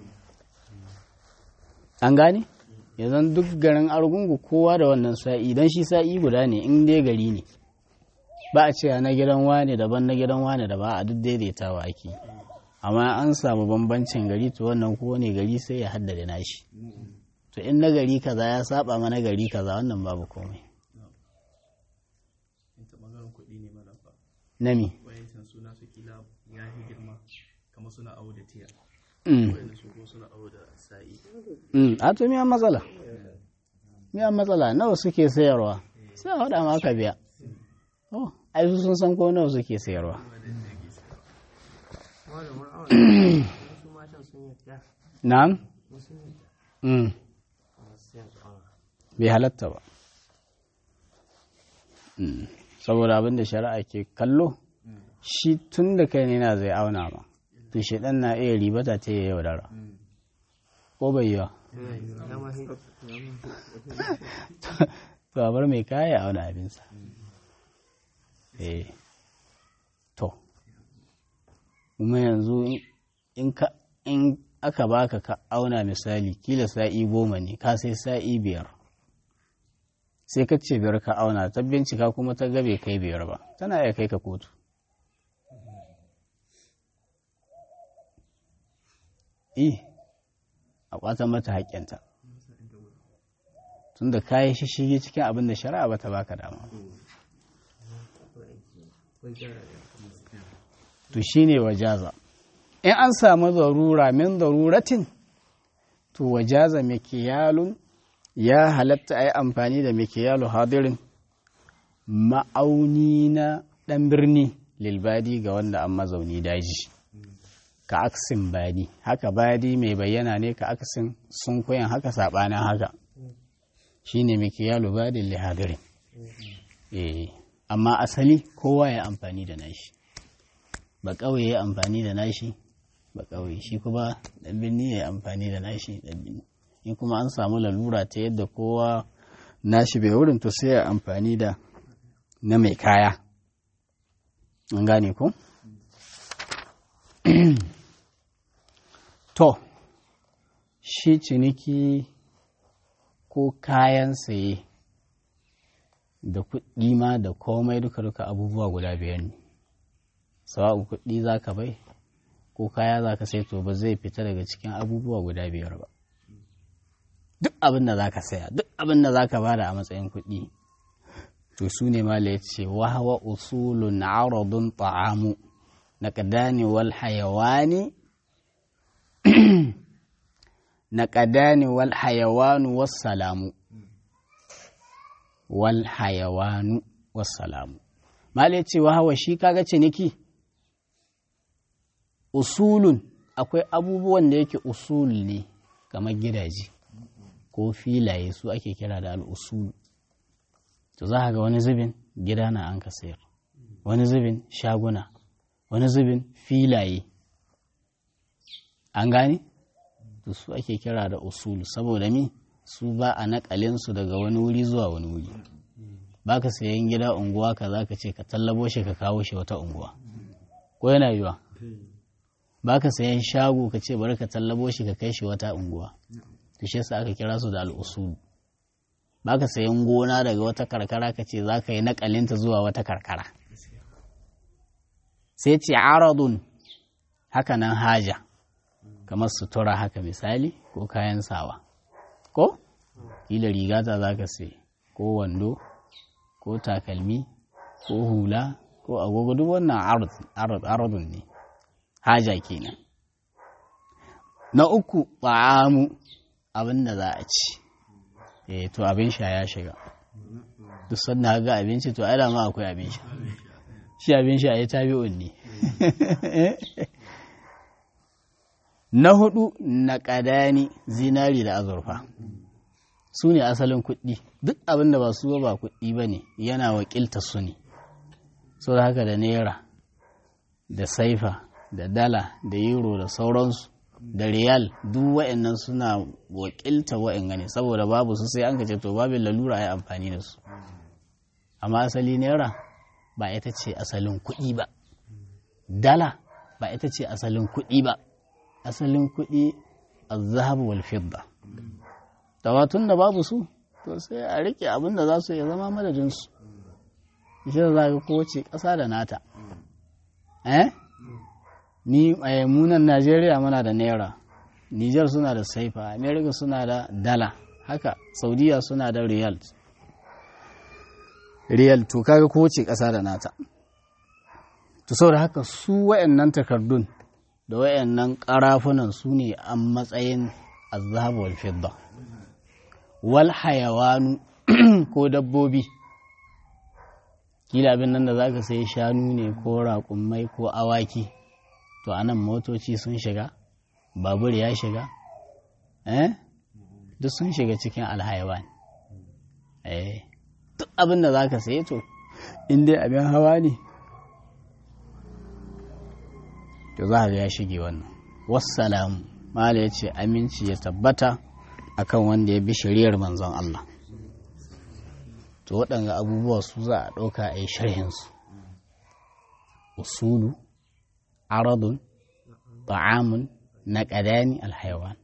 an gane ya zan duk garin argungu kowa da wannan sa'i don shi sa'i guda ne in dai gari ne ba a cewa na gidan wane daban na gidan wane da ba a duk daidaitawa ake amma an samu bambancin gari to wannan kowane gari sai ya haddada nashi to in na gari kaza ya saba mana gari kaza wannan babu komai nami a to miyan matsala nawa suke sayarwa sai a haɗa maka biya ai su sun san ko nawa suke sayarwa na'am bai halatta ba saboda abin da shari'a ke kallo shi tun da kai ne na zai auna ma to shaidan na iya ribata ta yi yaudara ko bai yi wa to a bar mai kaya auna abinsa to kuma yanzu in aka baka ka auna misali kila sa'i 10 ne ka sai sa'i 5 sai ka ce 5 ka auna ta bincika kuma ta gabe kai 5 ba tana iya kai ka kotu a kwatan mata haƙƙinta tun da kayi shishigi cikin abin da shari'a ba ta baka dama to shine wajaza in an samu zarura min zaruratin to wajaza mikiyalun ya halatta a yi amfani da mikiyalu hadirin ma'auni na ɗan birni lilbadi ga wanda an mazauni daji ka aksin badi haka badi mai bayyana ne ka aksin sun koyan haka sabanin haka shine mikiyalu badin lihadirin amma asali kowa ya amfani da nashi ba kauye ya amfani da nashi ba kauye shi kuma dan binni ya amfani da nashi dan binni in kuma an samu lalura ta yadda kowa nashi bai wurin to sai ya amfani da na mai kaya an gane ko to shi ciniki ko kayan saye da kuɗi ma da komai duka abubuwa guda biyar ne sawa'u kuɗi za ka bai ko kaya za ka sai to ba zai fita daga cikin abubuwa guda biyar ba duk abin da za ka saya duk abin da za ka bada a matsayin kuɗi to su ne ma ya ce wahawa usulun aradun ta'amu na ƙadani wal hayawani na ƙadani wal hayawanu wassalamu wal hayawanu wassalamu mala ya ce wahawa shi kaga ciniki usulun akwai abubuwan da yake usul ne kamar gidaje ko filaye su ake kira da al'usulu to za ga wani zubin gida na an ka sayar wani zubin shaguna wani zubin filaye an gane to su ake kira da usulu saboda mi su ba a nakalinsu daga wani wuri zuwa wani wuri ba ka sayan gida unguwa ka za ka ce ka tallabo shi ka kawo shi wata unguwa ko yana yiwa ba ka sayan shago ka ce bari ka tallabo shi ka kai shi wata unguwa to shi yasa aka kira su da al'usulu ba ka sayan gona daga wata karkara ka ce za ka yi nakalinta zuwa wata karkara sai ce aradun haka nan haja kamar sutura haka misali ko kayan sawa ko kila rigata za ka sai ko wando ko takalmi ko hula ko agogo duk wannan aradun ne haja kenan na uku ta'amu abin da za a ci to abin sha ya shiga duk sanda ga abinci to ai da ma akwai abin sha shi abin sha ya tabi'un ne na hudu na ƙadani zinari da azurfa su ne asalin kuɗi duk abin da ba su ba kuɗi ba ne yana wakilta su ne so da haka da naira da saifa da dala da euro da sauransu da riyal duk wa'annan suna wakilta wa'anga ne saboda babu su sai an ka ce to babin lalura ya amfani da su amma asali naira ba ita ce asalin kuɗi ba dala ba ita ce asalin kuɗi ba asalin kuɗi az-zahab wal fidda tawatun da babu su to sai a rike abin da za su iya zama madadin su shi da za ka kowace ƙasa da nata ni a munan Najeriya muna da naira Nijar suna da saifa America suna da dala haka Saudiya suna da riyal to kaga kowace ƙasa da nata to saboda haka su wayannan takardun da wayannan ƙarafunan su ne a matsayin azhab wal fidda wal hayawanu ko dabbobi kila abin nan da zaka sai shanu ne ko raƙumai ko awaki to anan motoci sun shiga babur ya shiga duk sun shiga cikin alhayawan duk abin da za ka saye to inda abin hawa ne to za ga ya shige wannan wassalamu mala ya ce aminci ya tabbata akan wanda ya bi shari'ar manzon Allah to waɗanga abubuwa su za a ɗauka a yi sharhinsu usulu aradun ta'amun na ƙadani alhaiwan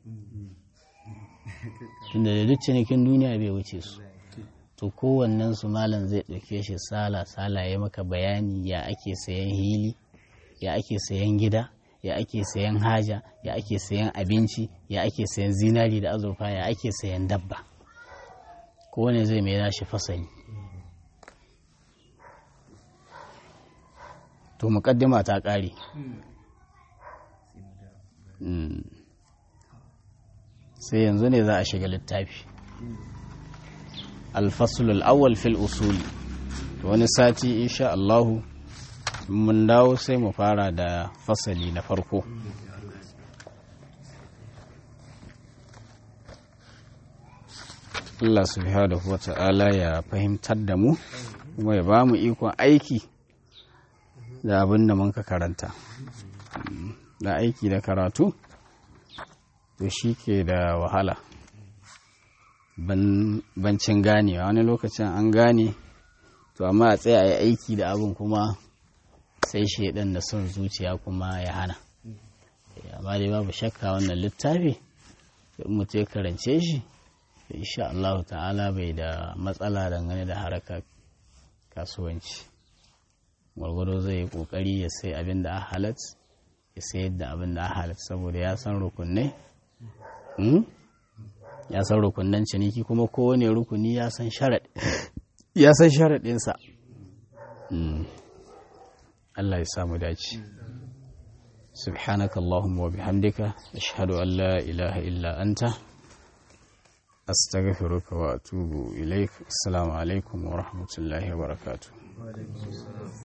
tunda da duk cinikin duniya bai wuce su to kowannen su malam zai ɗauke shi sala ya maka bayani ya ake sayan hili ya ake sayan gida ya ake sayan haja ya ake sayan abinci ya ake sayan zinari da azurfa ya ake sayan dabba kowane zai mai nashi fasali to muƙaddima ta ƙare sai yanzu ne za a shiga littafi alfasulul awwal fil usuli to wani sati insha Allahu mun dawo sai mu fara da fasali na farko. Allah subhanahu wa ta'ala ya fahimtar da mu kuma ya ba mu ikon aiki da abin da mun ka karanta. Da aiki da karatu to shi ke da wahala bancin ganewa. Wani lokacin an gane to amma a tsaya a yi aiki da abin kuma sai shaidan da son zuciya kuma ya hana. Amma dai babu shakka wannan littafi in mutum ya karance shi insha Allah ta'ala bai da matsala dangane da harakar kasuwanci. Gwargwado zai yi kokari ya sai abin da a halat, ya sayar da abin da a halat, saboda ya san rukunai, ya san rukunan ciniki, kuma kowane rukuni ya san sharaɗinsa. Allah ya samu dace. Subhanaka Allahumma wa bihamdika ashhadu an la ilaha illa anta astaghfiruka wa atubu ilaik. Assalamu alaikum wa rahmatullahi wa barakatuh.